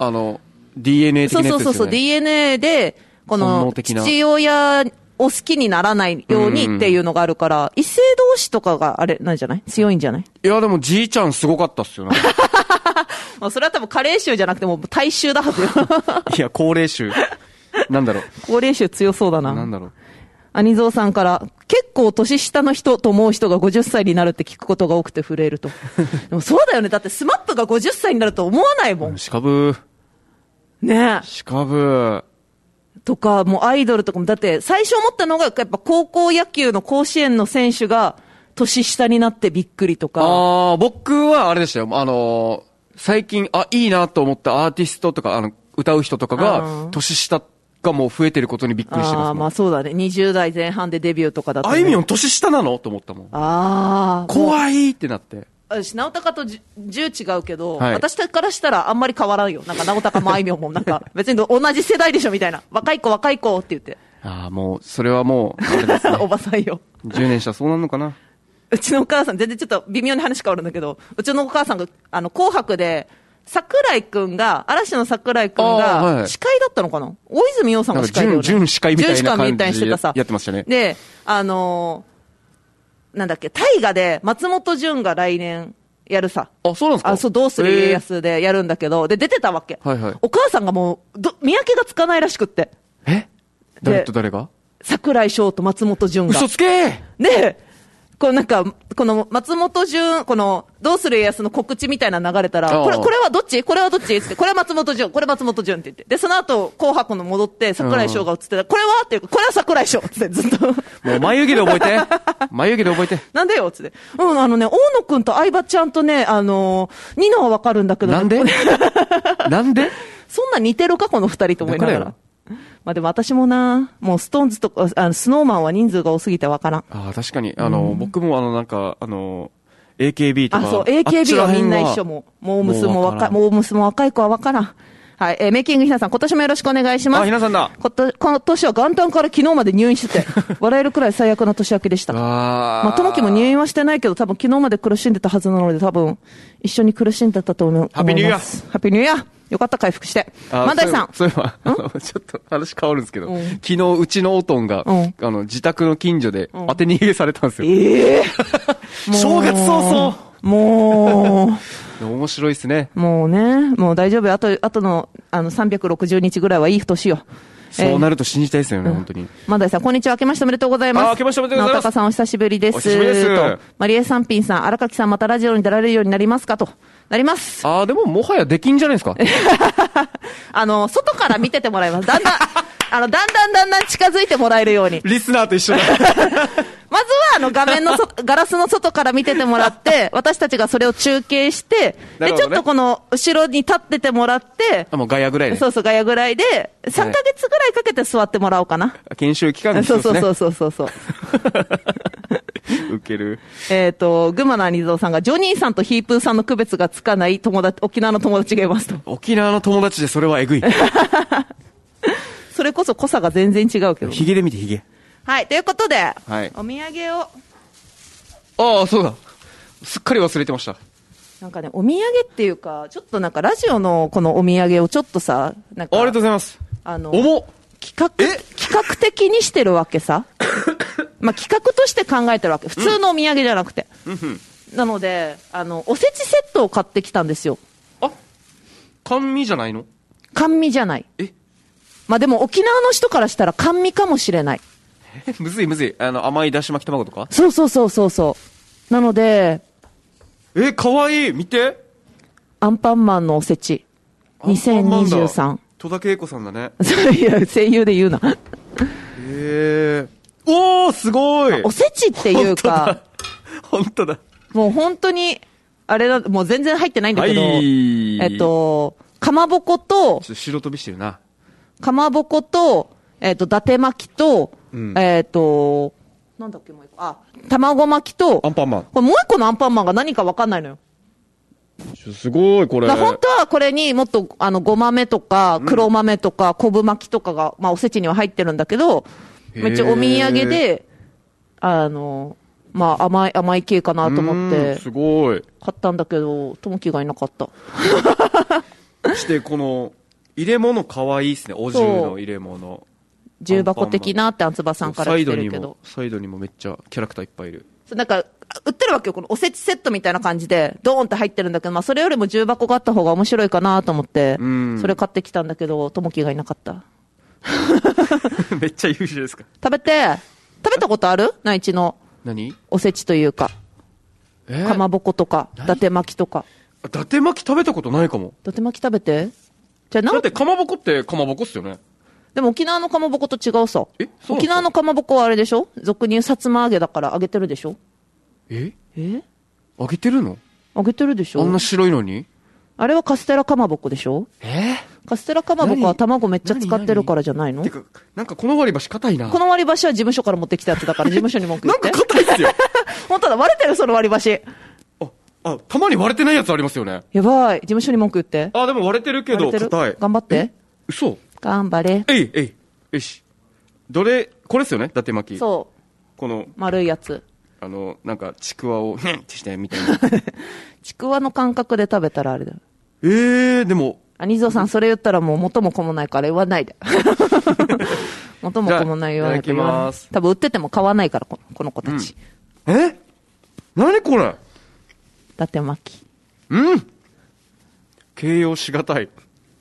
DNA 的なやつですよね。 そう、DNA で、この父親を好きにならないようにっていうのがあるから、異性同士とかがあれなんじゃない？強いんじゃない？ いやでもじいちゃんすごかったっすよね。 それは多分カレー臭じゃなくてもう体臭だはずよ。 いや、高齢臭。なんだろう。 高齢臭強そうだな。 なんだろう。 兄蔵さんから、結構年下の人と思う人が50歳になるって聞くことが多くて震えると。でもそうだよね。だってスマップが50歳になると思わないもん。 しかぶ。 ねえ。 しかぶ。 とか、もうアイドルとかも、だって最初思ったのが、やっぱ高校野球の甲子園の選手が年下になってびっくりとか。 僕はあれでしたよ。最近、いいなと思ったアーティストとか、歌う人とかが、年下がもう増えてることにびっくりしてます。 そうだね。20代前半でデビューとかだと、ね。 あいみょん年下なのと思ったもん。怖いってなって。 私、直高と10違うけど、私からしたらあんまり変わらんよ。なんか直高もあいみょんも、なんか別に同じ世代でしょみたいな。若い子って言って。 もう、それはもう、あれですね。 おばさんよ。 10年したらそうなんのかな。 うちのお母さん、全然ちょっと微妙に話変わるんだけど、うちのお母さんが、紅白で、桜井くんが、嵐の桜井くんが、司会だったのかな、大泉洋さんが司会だよね。 準司会みたいな感じでしてたさ。 やってましたね。 で、なんだっけ、大河で松本潤が来年やるさ。 そうなんですか？ そう、どうする家康でやるんだけど、で、出てたわけ。お母さんがもう、見分けがつかないらしくって。 誰と誰が？ 桜井翔と松本潤が。 嘘つけ！ で、この松本潤、どうする家康の告知みたいな流れたら、これはどっちって、これは松本潤、これ松本潤って言って。で、その後、紅白の戻って、桜井翔が映ってたら、これはっていうか、これは桜井翔ってずっと。もう眉毛で覚えて。眉毛で覚えて。 なんでよつって。大野くんと相葉ちゃんとね、ニノはわかるんだけど、ね。 なんでなんでそんな似てるか、この二人と思いながら。でも私もな、もうストーンズとか、スノーマンは人数が多すぎてわからん。 確かに。僕もAKB とか。 そう、AKB はみんな一緒も。モームスも若い子はわからん。 はい、メイキングひなさん、今年もよろしくお願いします。 あ、ひなさんだ。 この年は元旦から昨日まで入院してて、笑えるくらい最悪な年明けでした。まあ、ともきも入院はしてないけど、多分昨日まで苦しんでたはずなので、多分、一緒に苦しんでたと思います。 ハッピーニューイヤー。 ハッピーニューイヤー。よかった、回復して。万代さん。 そういえば、ちょっと話変わるんですけど、昨日うちのおとんが、自宅の近所で当て逃げされたんですよ。正月早々もう。面白いですね。 もうね、もう大丈夫。あとの、360日ぐらいはいい年よ。 そうなると信じたいですよね、本当に。 万代さん、こんにちは。明けましておめでとうございます。 明けましておめでとうございます。 直高さん、お久しぶりです。 お久しぶりです。 マリエさんぴんさん、荒垣さん、またラジオに出られるようになりますかと。なります。 でももはやできんじゃないですか。 外から見ててもらいます。だんだん近づいてもらえるように。 リスナーと一緒だ。 まずは画面のガラスの外から見ててもらって、私たちがそれを中継して、で、ちょっとこの後ろに立っててもらって、 もうガヤぐらいで。 そうそう、ガヤぐらいで、3ヶ月ぐらいかけて座ってもらおうかな。 研修期間ですね。 そう。 ウケる。 群馬の兄蔵さんが、ジョニーさんとヒープーさんの区別がつかない沖縄の友達がいますと。 沖縄の友達でそれはえぐい。 それこそ濃さが全然違うけど。 ヒゲで見てヒゲ。 はい、ということで、 はい、 お土産を。 ああ、そうだ。すっかり忘れてました。 なんかね、お土産っていうか、ちょっとなんかラジオのこのお土産をちょっとさ、なんか。 ありがとうございます。企画的にしてるわけさ。まあ企画として考えてるわけ。普通のお土産じゃなくて。なので、おせちセットを買ってきたんですよ。 甘味じゃないの？ 甘味じゃない。まあでも沖縄の人からしたら甘味かもしれない。 むずい。甘いだし巻き卵とか？ そう。なので。 かわいい。見て。 アンパンマンのおせち。2023。 戸田恵子さんだね。 いや、声優で言うな。 おー、すごい。 おせちっていうか。 本当だ。 もう本当に、もう全然入ってないんだけど、かまぼこと、ちょっと白飛びしてるな。 かまぼこと、伊達巻きと、なんだっけもう一個。卵巻きと、 アンパンマン。 これもう一個のアンパンマンが何かわかんないのよ。 すごい、これ。 本当はこれにもっと、ごまめとか、黒豆とか、昆布巻きとかが、まあおせちには入ってるんだけど、めっちゃお土産で、まあ甘い系かなと思って、 すごい。 買ったんだけど、ともきがいなかった。 そしてこの、入れ物かわいいですね、お重の入れ物。 重箱的なってあんつばさんから来てるけど。 サイドにもめっちゃキャラクターいっぱいいる。 なんか、売ってるわけよ。このおせちセットみたいな感じで、ドーンって入ってるんだけど、まあそれよりも重箱があった方が面白いかなと思って、それ買ってきたんだけど、ともきがいなかった。 めっちゃ優秀ですか。 食べたことある？内地の。 何？ おせちというか。かまぼことか、伊達巻きとか。 伊達巻き食べたことないかも。 伊達巻き食べて。 だってかまぼこってかまぼこっすよね。 でも沖縄のかまぼこと違うさ。沖縄のかまぼこはあれでしょ？俗に言うさつま揚げだから揚げてるでしょ？揚げてるの？ 揚げてるでしょ？ あんな白いのに？ あれはカステラかまぼこでしょ？カステラかまぼこは卵めっちゃ使ってるからじゃないの？ てか、なんかこの割り箸硬いな。 この割り箸は事務所から持ってきたやつだから事務所に文句言って。 なんか硬いっすよ。 本当だ、割れてるその割り箸。 たまに割れてないやつありますよね。 やばい、事務所に文句言って。 でも割れてるけど硬い。 頑張って。 嘘？ 頑張れ。 よし。これっすよね、伊達巻き。 そう。 この。 丸いやつ。 なんか、ちくわを、ってして、みたいな。 ちくわの感覚で食べたらあれだよ。 でも。 兄蔵さん、それ言ったらもう元も子もないから言わないで。元も子もない言わないと言わない。多分売ってても買わないから、この子たち。 何これ？ 伊達巻き。 形容しがたい。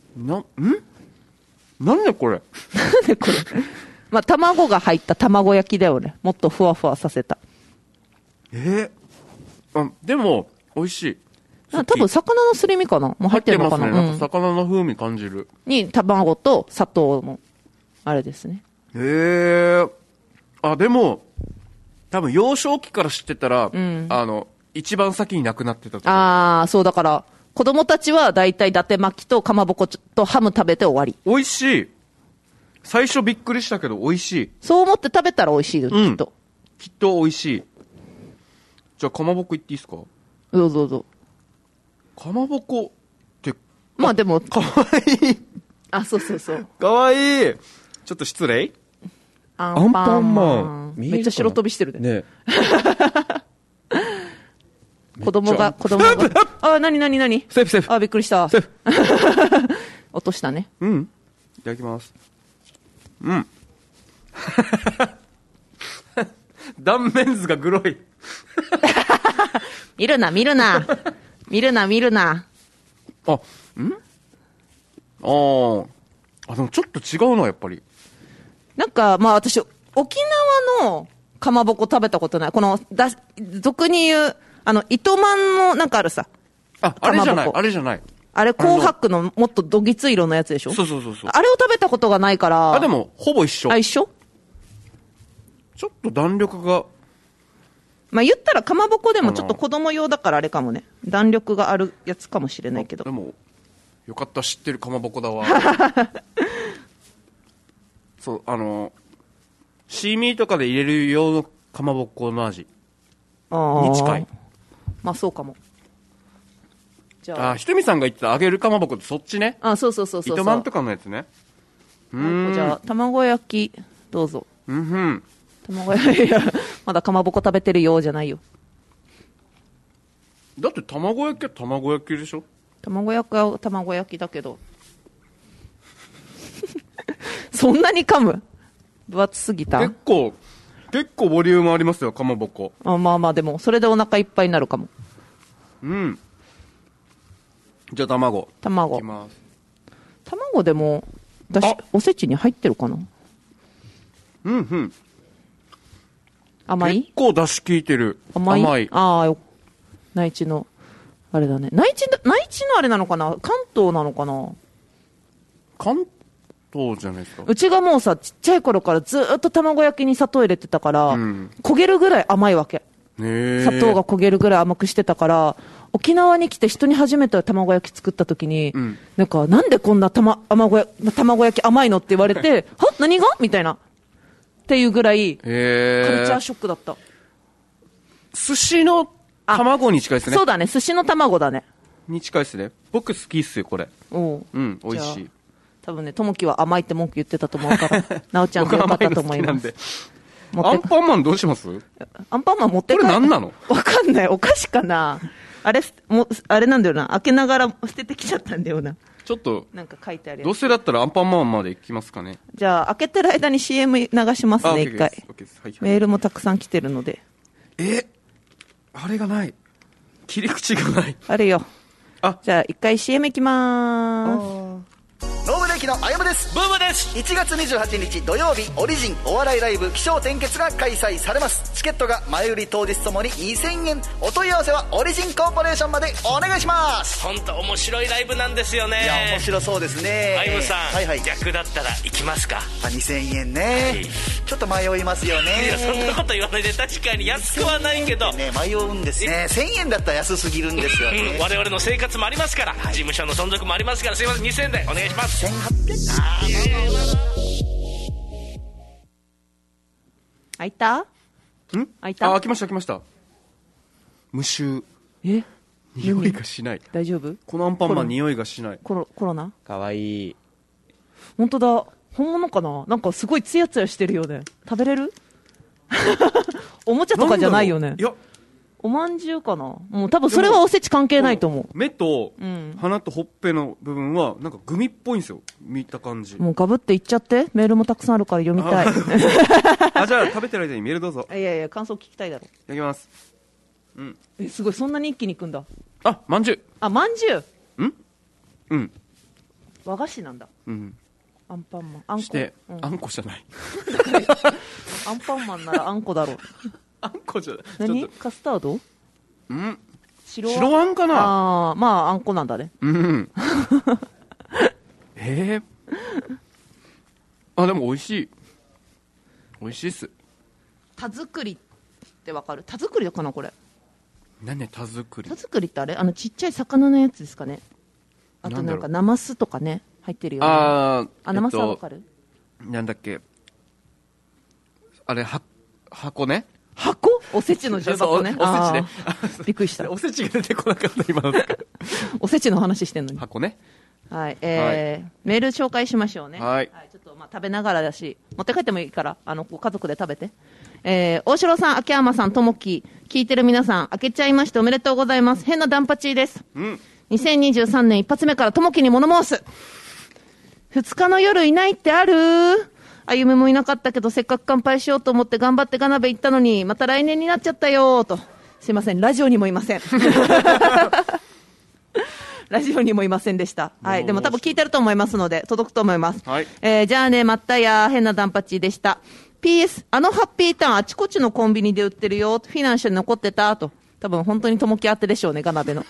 なんでこれ？ なんでこれ？まあ、卵が入った卵焼きだよね。もっとふわふわさせた。 でも、美味しい。 多分、魚のすり身かな？もう入ってるのかな？ 入ってますね。なんか魚の風味感じる。 に、卵と砂糖の、あれですね。 でも、多分、幼少期から知ってたら、一番先に亡くなってたと。 そうだから、子供たちは大体伊達巻きとかまぼことハム食べて終わり。 美味しい。最初びっくりしたけど美味しい。 そう思って食べたら美味しいよ、きっと。 きっと美味しい。じゃあかまぼこいっていいですか？ どうぞ。 かまぼこって、 まあでも。 かわいい。 あ、そうそうそう。 かわいい。ちょっと失礼。 アンパンマン。 見えるかなめっちゃ白飛びしてるね。 ね子供が。あ、なにセーフセーフ。 あ、びっくりした。 セーフ。 落としたね。 うん。いただきます。うん。断面図がグロい。 見るな。 あ、んあ、でもちょっと違うな、やっぱり。 なんか、まあ私、沖縄のかまぼこ食べたことない。この、俗に言う、糸満のなんかあるさ。 あれじゃない。 あれ、紅白のもっとどぎつ色のやつでしょ？ そう。 あれを食べたことがないから。 あ、でも、ほぼ一緒。 あ、一緒？ ちょっと弾力が。 まあ言ったらかまぼこでもちょっと子供用だからあれかもね。弾力があるやつかもしれないけど。 でも、よかった、知ってるかまぼこだわ。そう、シーミーとかで入れる用のかまぼこの味に近い。 まあそうかも。じゃあ。 ひとみさんが言ってた揚げるかまぼこってそっちね。 そう。 糸満とかのやつね。 じゃあ、卵焼き、どうぞ。卵焼き、まだかまぼこ食べてるようじゃないよ。 だって卵焼きは卵焼きでしょ？ 卵焼きは卵焼きだけど。そんなに噛む？分厚すぎた？ 結構ボリュームありますよ、かまぼこ。 まあでも、それでお腹いっぱいになるかも。 じゃあ卵。いきます。 卵でも、おせちに入ってるかな？甘い？ 結構出汁効いてる。 甘い。内地の、あれだね。内地のあれなのかな？関東なのかな？ 関東じゃないですか。 うちがもうさ、ちっちゃい頃からずっと卵焼きに砂糖入れてたから、焦げるぐらい甘いわけ。砂糖が焦げるぐらい甘くしてたから、沖縄に来て人に初めて卵焼き作った時に、なんでこんな卵焼き甘いのって言われて、は？何が？みたいな。っていうぐらい、カルチャーショックだった。 寿司の卵に近いですね。 そうだね、寿司の卵だね。 に近いですね。僕好きっすよ、これ。美味しい。 多分ね、ともきは甘いって文句言ってたと思うから、なおちゃんでよかったと思います。 アンパンマンどうします？ アンパンマン持って帰る。 これ何なの？ わかんない。お菓子かな？あれなんだよな。開けながら捨ててきちゃったんだよな。 ちょっと、 なんか書いてあるやつ。 どうせだったらアンパンマンまで行きますかね。 じゃあ、開けてる間に CM 流しますね、一回。メールもたくさん来てるので。 あれがない。切り口がない。 あるよ。じゃあ、一回 CM 行きまーす。 ノーブレーキのあやむです。 ブームです。 1月28日土曜日、オリジンお笑いライブ起承転結が開催されます。チケットが前売り当日ともに2000円。お問い合わせはオリジンコーポレーションまでお願いします。 本当面白いライブなんですよね。 いや面白そうですね。 あゆむさん、逆だったら行きますか ？2000円ね、ちょっと迷いますよね。 いや、そんなこと言わないで。確かに安くはないけどね、迷うんですね。1000円だったら安すぎるんですよね。 我々の生活もありますから、事務所の存続もありますから、すいません、2000円でお願いします。1800。 開いた？開いた？ 開きました。無臭。匂いがしない。 大丈夫？ このアンパンマン匂いがしない。 コロナ？ かわいい。 本当だ。本物かな？なんかすごいツヤツヤしてるよね。食べれる？おもちゃとかじゃないよね。 いや、 おまんじゅうかな。もう多分それはおせち関係ないと思う。 目と鼻とほっぺの部分はなんかグミっぽいんですよ、見た感じ。 もうガブっていっちゃって。メールもたくさんあるから読みたい。 じゃあ食べてる間にメールどうぞ。 いや感想聞きたいだろ。 いただきます。 すごい、そんなに一気にいくんだ。 まんじゅう。 まんじゅう。 和菓子なんだ。アンパンマン。あんこ。 あんこじゃない。 アンパンマンならあんこだろう。 あんこじゃない。 何？カスタード？ 白あんかな。 まああんこなんだね。 でも美味しい。美味しいっす。 田作りってわかる？田作りかなこれ。 何田作り？ 田作りってあれ？ちっちゃい魚のやつですかね。あとなんかナマスとかね入ってるよね。ナマスはわかる？ なんだっけ。あれ箱ね。 箱？おせちの重箱ね。 おせちね。 びっくりした。 おせちが出てこなかった今の。 おせちの話してんのに。 箱ね。 はい、メール紹介しましょうね。 はい。 ちょっと食べながらだし、持って帰ってもいいから、ご家族で食べて。大城さん、秋山さん、ともき、聞いてる皆さん、開けちゃいましておめでとうございます。変なダンパチです。2023年一発目からともきに物申す。2日の夜いないってある？あゆめもいなかったけど、せっかく乾杯しようと思って頑張ってガナベ行ったのに、また来年になっちゃったよと。すいません、ラジオにもいません。ラジオにもいませんでした。はい。でも多分聞いてると思いますので、届くと思います。 はい。 じゃあね、まったや、変なダンパチでした。PS、ハッピーターンあちこちのコンビニで売ってるよ。フィナンシャルに残ってたと。多分本当にともきあってでしょうね、ガナベの。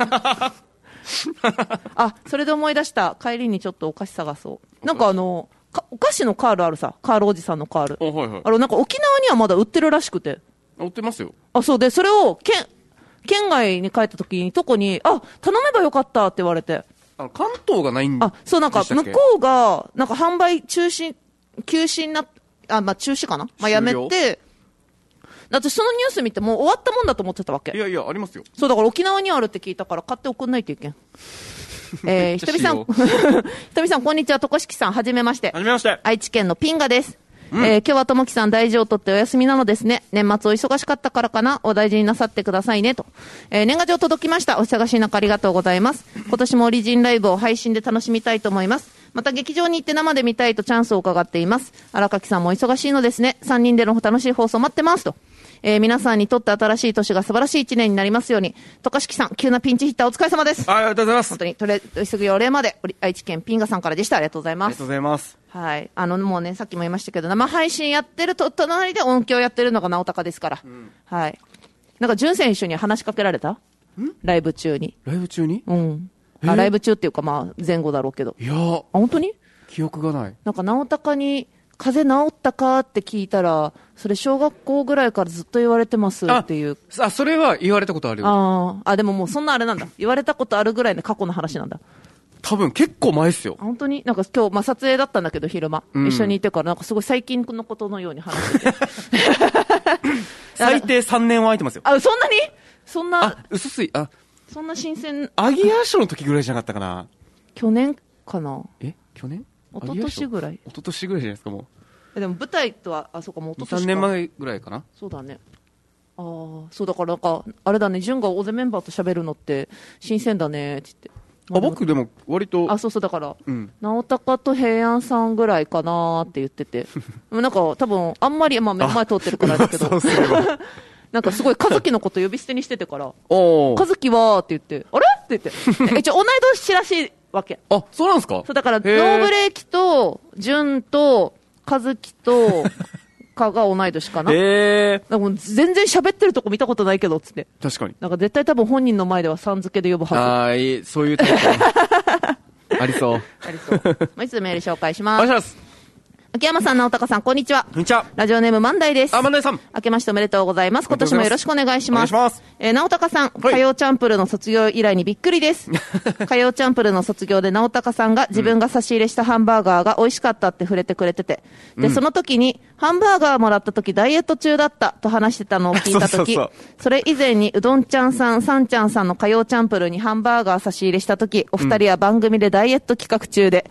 あ、それで思い出した。帰りにちょっとお菓子探そう。なんかお菓子のカールあるさ。カールおじさんのカール。 はいはい。 なんか沖縄にはまだ売ってるらしくて。 売ってますよ。 あ、そうで、それを、県外に帰った時に、とこに、頼めばよかったって言われて。 関東がないんでしたっけ？ そう、なんか、向こうが、なんか販売休止になっ、中止かな？やめて、だってそのニュース見てもう終わったもんだと思ってたわけ。 いやいや、ありますよ。 そう、だから沖縄にあるって聞いたから買って送んないといけん。ひとみさん、こんにちは、とこしきさん、はじめまして。 はじめまして。 愛知県のピンガです。今日はともきさん大事をとってお休みなのですね。年末お忙しかったからかな。お大事になさってくださいねと。年賀状届きました。お忙しい中ありがとうございます。今年もオリジンライブを配信で楽しみたいと思います。また劇場に行って生で見たいとチャンスを伺っています。荒垣さんもお忙しいのですね。3人での楽しい放送待ってますと。皆さんにとって新しい年が素晴らしい1年になりますように。とかしきさん、急なピンチヒッターお疲れ様です。 ありがとうございます。 本当に、急ぎお礼まで、愛知県ピンガさんからでした。ありがとうございます。 ありがとうございます。 はい。もうね、さっきも言いましたけど、生配信やってると、隣で音響やってるのが直高ですから。はい。なんか、純正一緒に話しかけられた？ライブ中に。 ライブ中に？ うん。ライブ中っていうか、前後だろうけど。 いやー。 本当に？ 記憶がない。 なんか、直高に、風邪治ったかって聞いたら、それ小学校ぐらいからずっと言われてますっていう。 それは言われたことあるよ。 でももうそんなあれなんだ。言われたことあるぐらいの過去の話なんだ。 多分結構前っすよ。 本当になんか今日、撮影だったんだけど、昼間。一緒にいてから、なんかすごい最近のことのように話してて。 最低3年は空いてますよ。 そんなに？そんな。 薄すい。 そんな新鮮。 アギア賞の時ぐらいじゃなかったかな。 去年かな。 去年？ 一昨年ぐらい。 一昨年ぐらいじゃないですか、もう。でも舞台とは、そうか、もう一昨年か。 3年前ぐらいかな。 そうだね。そうだからなんか、あれだね、純が大勢メンバーと喋るのって、新鮮だね、って言って。 僕でも割と。 そうだから、直高と平安さんぐらいかなって言ってて。なんか多分、あんまり、目の前通ってるからだけど。なんかすごい、和樹のこと呼び捨てにしててから、和樹はって言って、あれって言って。一応同い年らしいわけ。 そうなんですか？ そうだから、ノーブレーキと、純と、和樹と、が同い年かな。なんかもう全然喋ってるとこ見たことないけど、つって。 確かに。 なんか絶対多分本人の前ではさん付けで呼ぶはず。そういうタイプ。ありそう。 ありそう。もう一つメール紹介します。 お願いします。 秋山さん、直高さん、こんにちは。 こんにちは。 ラジオネーム、万代です。 万代さん。 明けましておめでとうございます。今年もよろしくお願いします。 お願いします。 直高さん、火曜チャンプルの卒業以来にびっくりです。火曜チャンプルの卒業で直高さんが自分が差し入れしたハンバーガーが美味しかったって触れてくれてて。で、その時に、ハンバーガーもらった時ダイエット中だったと話してたのを聞いた時、それ以前にうどんちゃんさん、さんちゃんさんの火曜チャンプルにハンバーガー差し入れした時、お二人は番組でダイエット企画中で。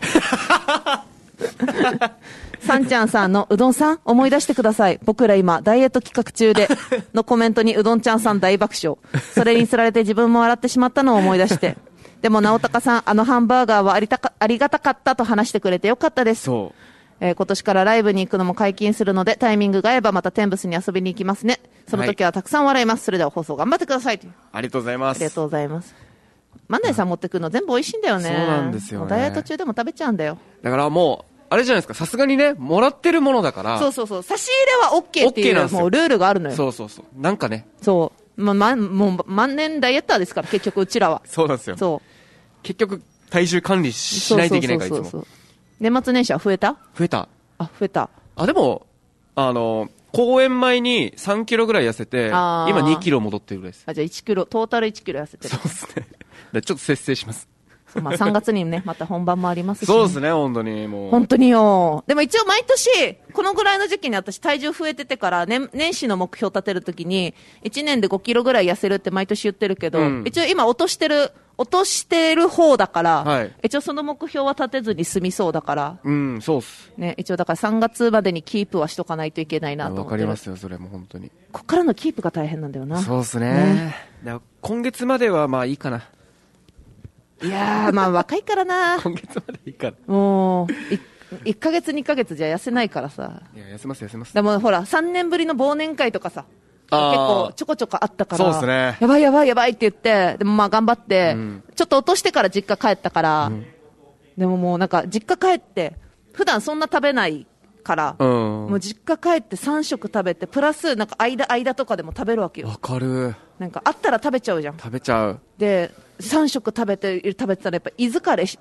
さんちゃんさんのうどんさん思い出してください。僕ら今ダイエット企画中でのコメントにうどんちゃんさん大爆笑。それにつられて自分も笑ってしまったのを思い出して。でも直高さん、ハンバーガーはありがたかったと話してくれてよかったです。 そう。 今年からライブに行くのも解禁するのでタイミングが合えばまたテンブスに遊びに行きますね。その時はたくさん笑います。それでは放送頑張ってください。 ありがとうございます。 ありがとうございます。万代さん持ってくるの全部美味しいんだよね。 そうなんですよね。 ダイエット中でも食べちゃうんだよ。 だからもうあれじゃないですか、さすがにね、もらってるものだから。 そう。差し入れは OK っていう、もうルールがあるのよ。 そう。なんかね。 そう。もう万年ダイエッターですから、結局うちらは。 そうなんですよ。 そう。 結局、体重管理しないといけないから、いつも。 年末年始は増えた？ 増えた。 増えた。 でも、公演前に3キロぐらい痩せて、今2キロ戻ってるぐらいです。 じゃあ1キロ、トータル1キロ痩せてる。 そうですね。ちょっと節制します。 まあ3月にね、また本番もありますし、ね。 そうですね、本当にもう。 本当によ。でも一応毎年、このぐらいの時期に私体重増えててから、年始の目標立てるときに、1年で5キロぐらい痩せるって毎年言ってるけど、一応今落としてる方だから、はい、一応その目標は立てずに済みそうだから。 そうっす。 ね、一応だから3月までにキープはしとかないといけないなと思って。 わかりますよ、それも本当に。 こっからのキープが大変なんだよな。 そうっすね。今月まではまあいいかな。 いやー、まあ若いからな。 今月までいいから。 もう、1ヶ月2ヶ月じゃ痩せないからさ。 いや、痩せます痩せます。 でもほら、3年ぶりの忘年会とかさ。結構ちょこちょこあったから。 そうですね。 やばいやばいやばいって言って、でもまあ頑張って、ちょっと落としてから実家帰ったから、でももうなんか実家帰って、普段そんな食べないから、もう実家帰って3食食べて、プラスなんか間とかでも食べるわけよ。 わかる。 なんかあったら食べちゃうじゃん。 食べちゃう。 で、3食食べてたらやっぱ胃疲れして。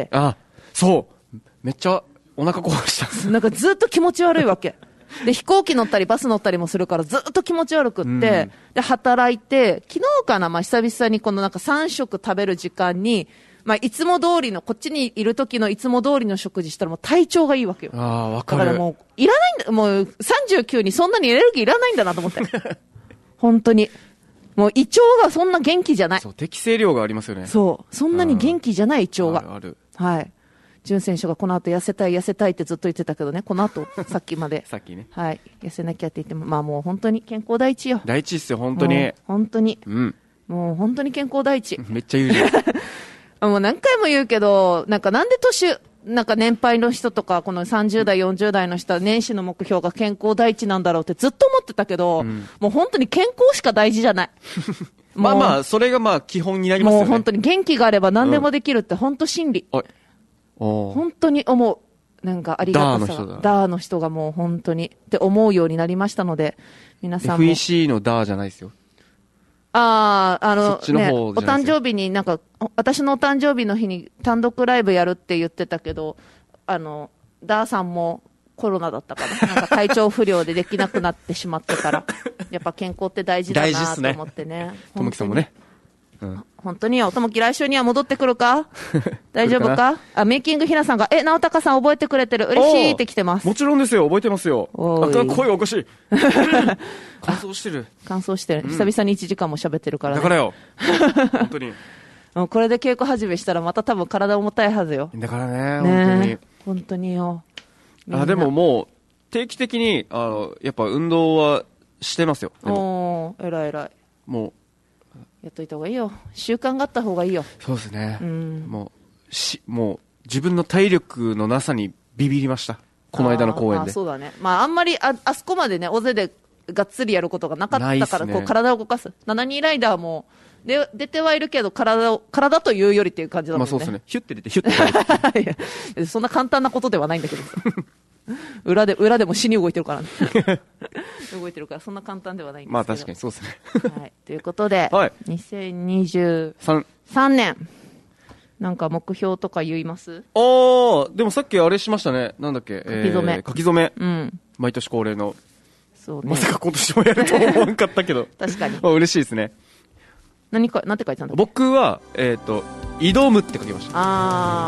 そう。めっちゃお腹壊した。 なんかずっと気持ち悪いわけ。で、飛行機乗ったりバス乗ったりもするからずっと気持ち悪くって、で、働いて、昨日かな、まあ、久々にこのなんか3食食べる時間に、まあ、いつも通りの、こっちにいる時のいつも通りの食事したらもう体調がいいわけよ。 わかる。 だからもう、いらないんだ、もう39にそんなにエネルギーいらないんだなと思って。本当に。もう胃腸がそんな元気じゃない。 そう、適正量がありますよね。 そう。そんなに元気じゃない胃腸が。 ある。 はい。潤選手がこの後痩せたいってずっと言ってたけどね、この後、さっきまで。 さっきね。 はい。痩せなきゃって言っても、まあもう本当に健康第一よ。 第一っすよ、本当に。 本当に。もう本当に健康第一。 めっちゃ言うじゃん。 もう何回も言うけど、なんかなんか年配の人とか、この30代、40代の人は年始の目標が健康第一なんだろうってずっと思ってたけど、もう本当に健康しか大事じゃない。 まあまあ、それがまあ基本になりますよね。 もう本当に元気があれば何でもできるって本当真理。本当に思う。なんかありがたさが。ダーの人がもう本当にって思うようになりましたので、皆さんも。 FEC のダーじゃないですよ。 ね、お誕生日になんか、私のお誕生日の日に単独ライブやるって言ってたけど、ダーさんもコロナだったかな。なんか体調不良でできなくなってしまってから、やっぱ健康って大事だなと思ってね。 ともきさんもね。 本当によ。ともき来週には戻ってくるか大丈夫かメイキングひなさんが、直高さん覚えてくれてる。嬉しいって来てます。 もちろんですよ。覚えてますよ。声がおかしい。乾燥してる。 久々に1時間も喋ってるからね。 だからよ。本当に。 これで稽古始めしたらまた多分体重たいはずよ。 だからね、 本当によ。 でももう、定期的に、やっぱ運動はしてますよ。 偉い。 もう、 やっといた方がいいよ。習慣があった方がいいよ。 そうですね。もう自分の体力のなさにビビりました。この間の公演で。 そうだね。まああんまりあそこまでね、大勢でがっつりやることがなかったから、こう体を動かす。7人ライダーも出てはいるけど、体というよりっていう感じだもんね。 まあそうですね。ヒュッて出て、ヒュッて出て。 いや、そんな簡単なことではないんだけどさ。裏でも死に動いてるからね。動いてるからそんな簡単ではないんですけど。 まあ確かにそうですね。 はい。ということで、2023年、なんか目標とか言います？ でもさっきあれしましたね。なんだっけ、書き初め。毎年恒例の。そうね。まさか今年もやると思わなかったけど。 確かに。 嬉しいですね。 なんて書いてたんだっけ？ 僕は、挑むって書きました。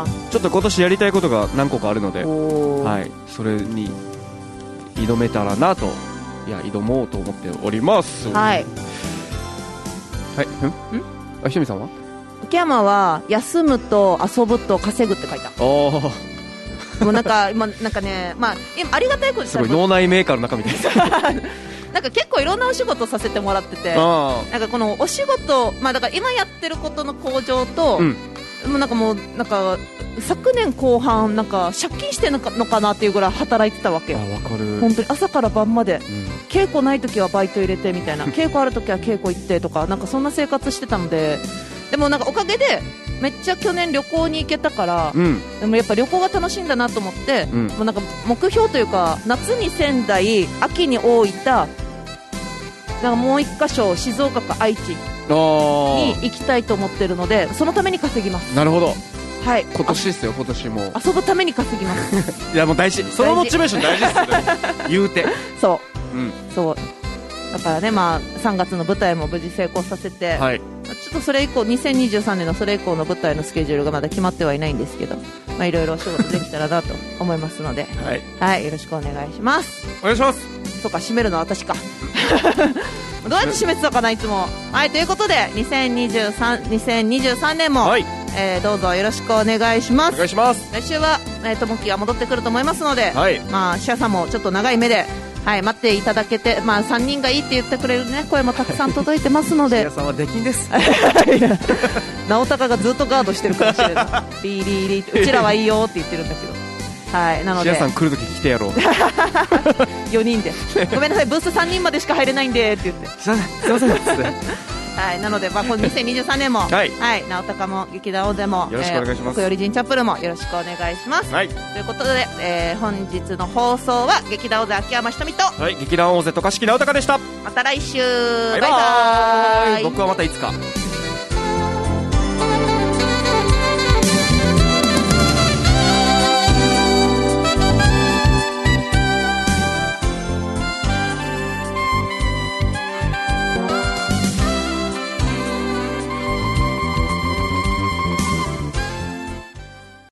ちょっと今年やりたいことが何個かあるので、はい。それに挑めたらなと、挑もうと思っております。 はい。 ひとみさんは？ 秋山は、休むと遊ぶと稼ぐって書いた。もうなんか、今、なんかね、まあ、今、ありがたいことすごい脳内メーカーの中みたいな。 なんか結構いろんなお仕事させてもらってて、なんかこのお仕事、まあだから今やってることの向上と、なんか昨年後半、なんか借金してるのかなっていうぐらい働いてたわけよ。 わかる。 本当に朝から晩まで、稽古ない時はバイト入れてみたいな、稽古ある時は稽古行ってとか、なんかそんな生活してたので、でもなんかおかげで、めっちゃ去年旅行に行けたから、でもやっぱ旅行が楽しいんだなと思って、もうなんか目標というか、夏に仙台、秋に大分、なんかもう一箇所静岡か愛知に行きたいと思ってるので、そのために稼ぎます。 なるほど。 はい。 今年ですよ、今年も。 遊ぶために稼ぎます。 いやもう大事。そのモチベーション大事ですよね。言うて。 そう。そう。だからね、まあ3月の舞台も無事成功させて、 ちょっとそれ以降2023年のそれ以降の舞台のスケジュールがまだ決まってはいないんですけど、まあいろいろお仕事できたらなと思いますので、 はい、 はい、よろしくお願いします。 お願いします。 そうか、締めるのは私かどうやって締めてたかな、いつも。はい、ということで2023年も、はい、どうぞよろしくお願いします。 お願いします。 来週はともきが戻ってくると思いますので、 はい、 まあシアさんもちょっと長い目で、はい、待っていただけて、まあ3人がいいって言ってくれるね声もたくさん届いてますのでシアさんは出禁です直高がずっとガードしてるかもしれないリーリーリー、うちらはいいよって言ってるんだけど、はい、なのでシアさん来るとき来てやろう 4人でごめんなさいブース3人までしか入れないんでって言ってすいませんはい、なので、まあ、この2023年も、 はい、 はい、直高も劇団大勢もよろしくお願いします。 木曜日ジンチャップルもよろしくお願いします。 はい、 ということで、本日の放送は劇団大勢秋山ひとみと、 はい、劇団大勢渡嘉敷直高でした。 また来週、 バイバーイ。僕はまたいつか。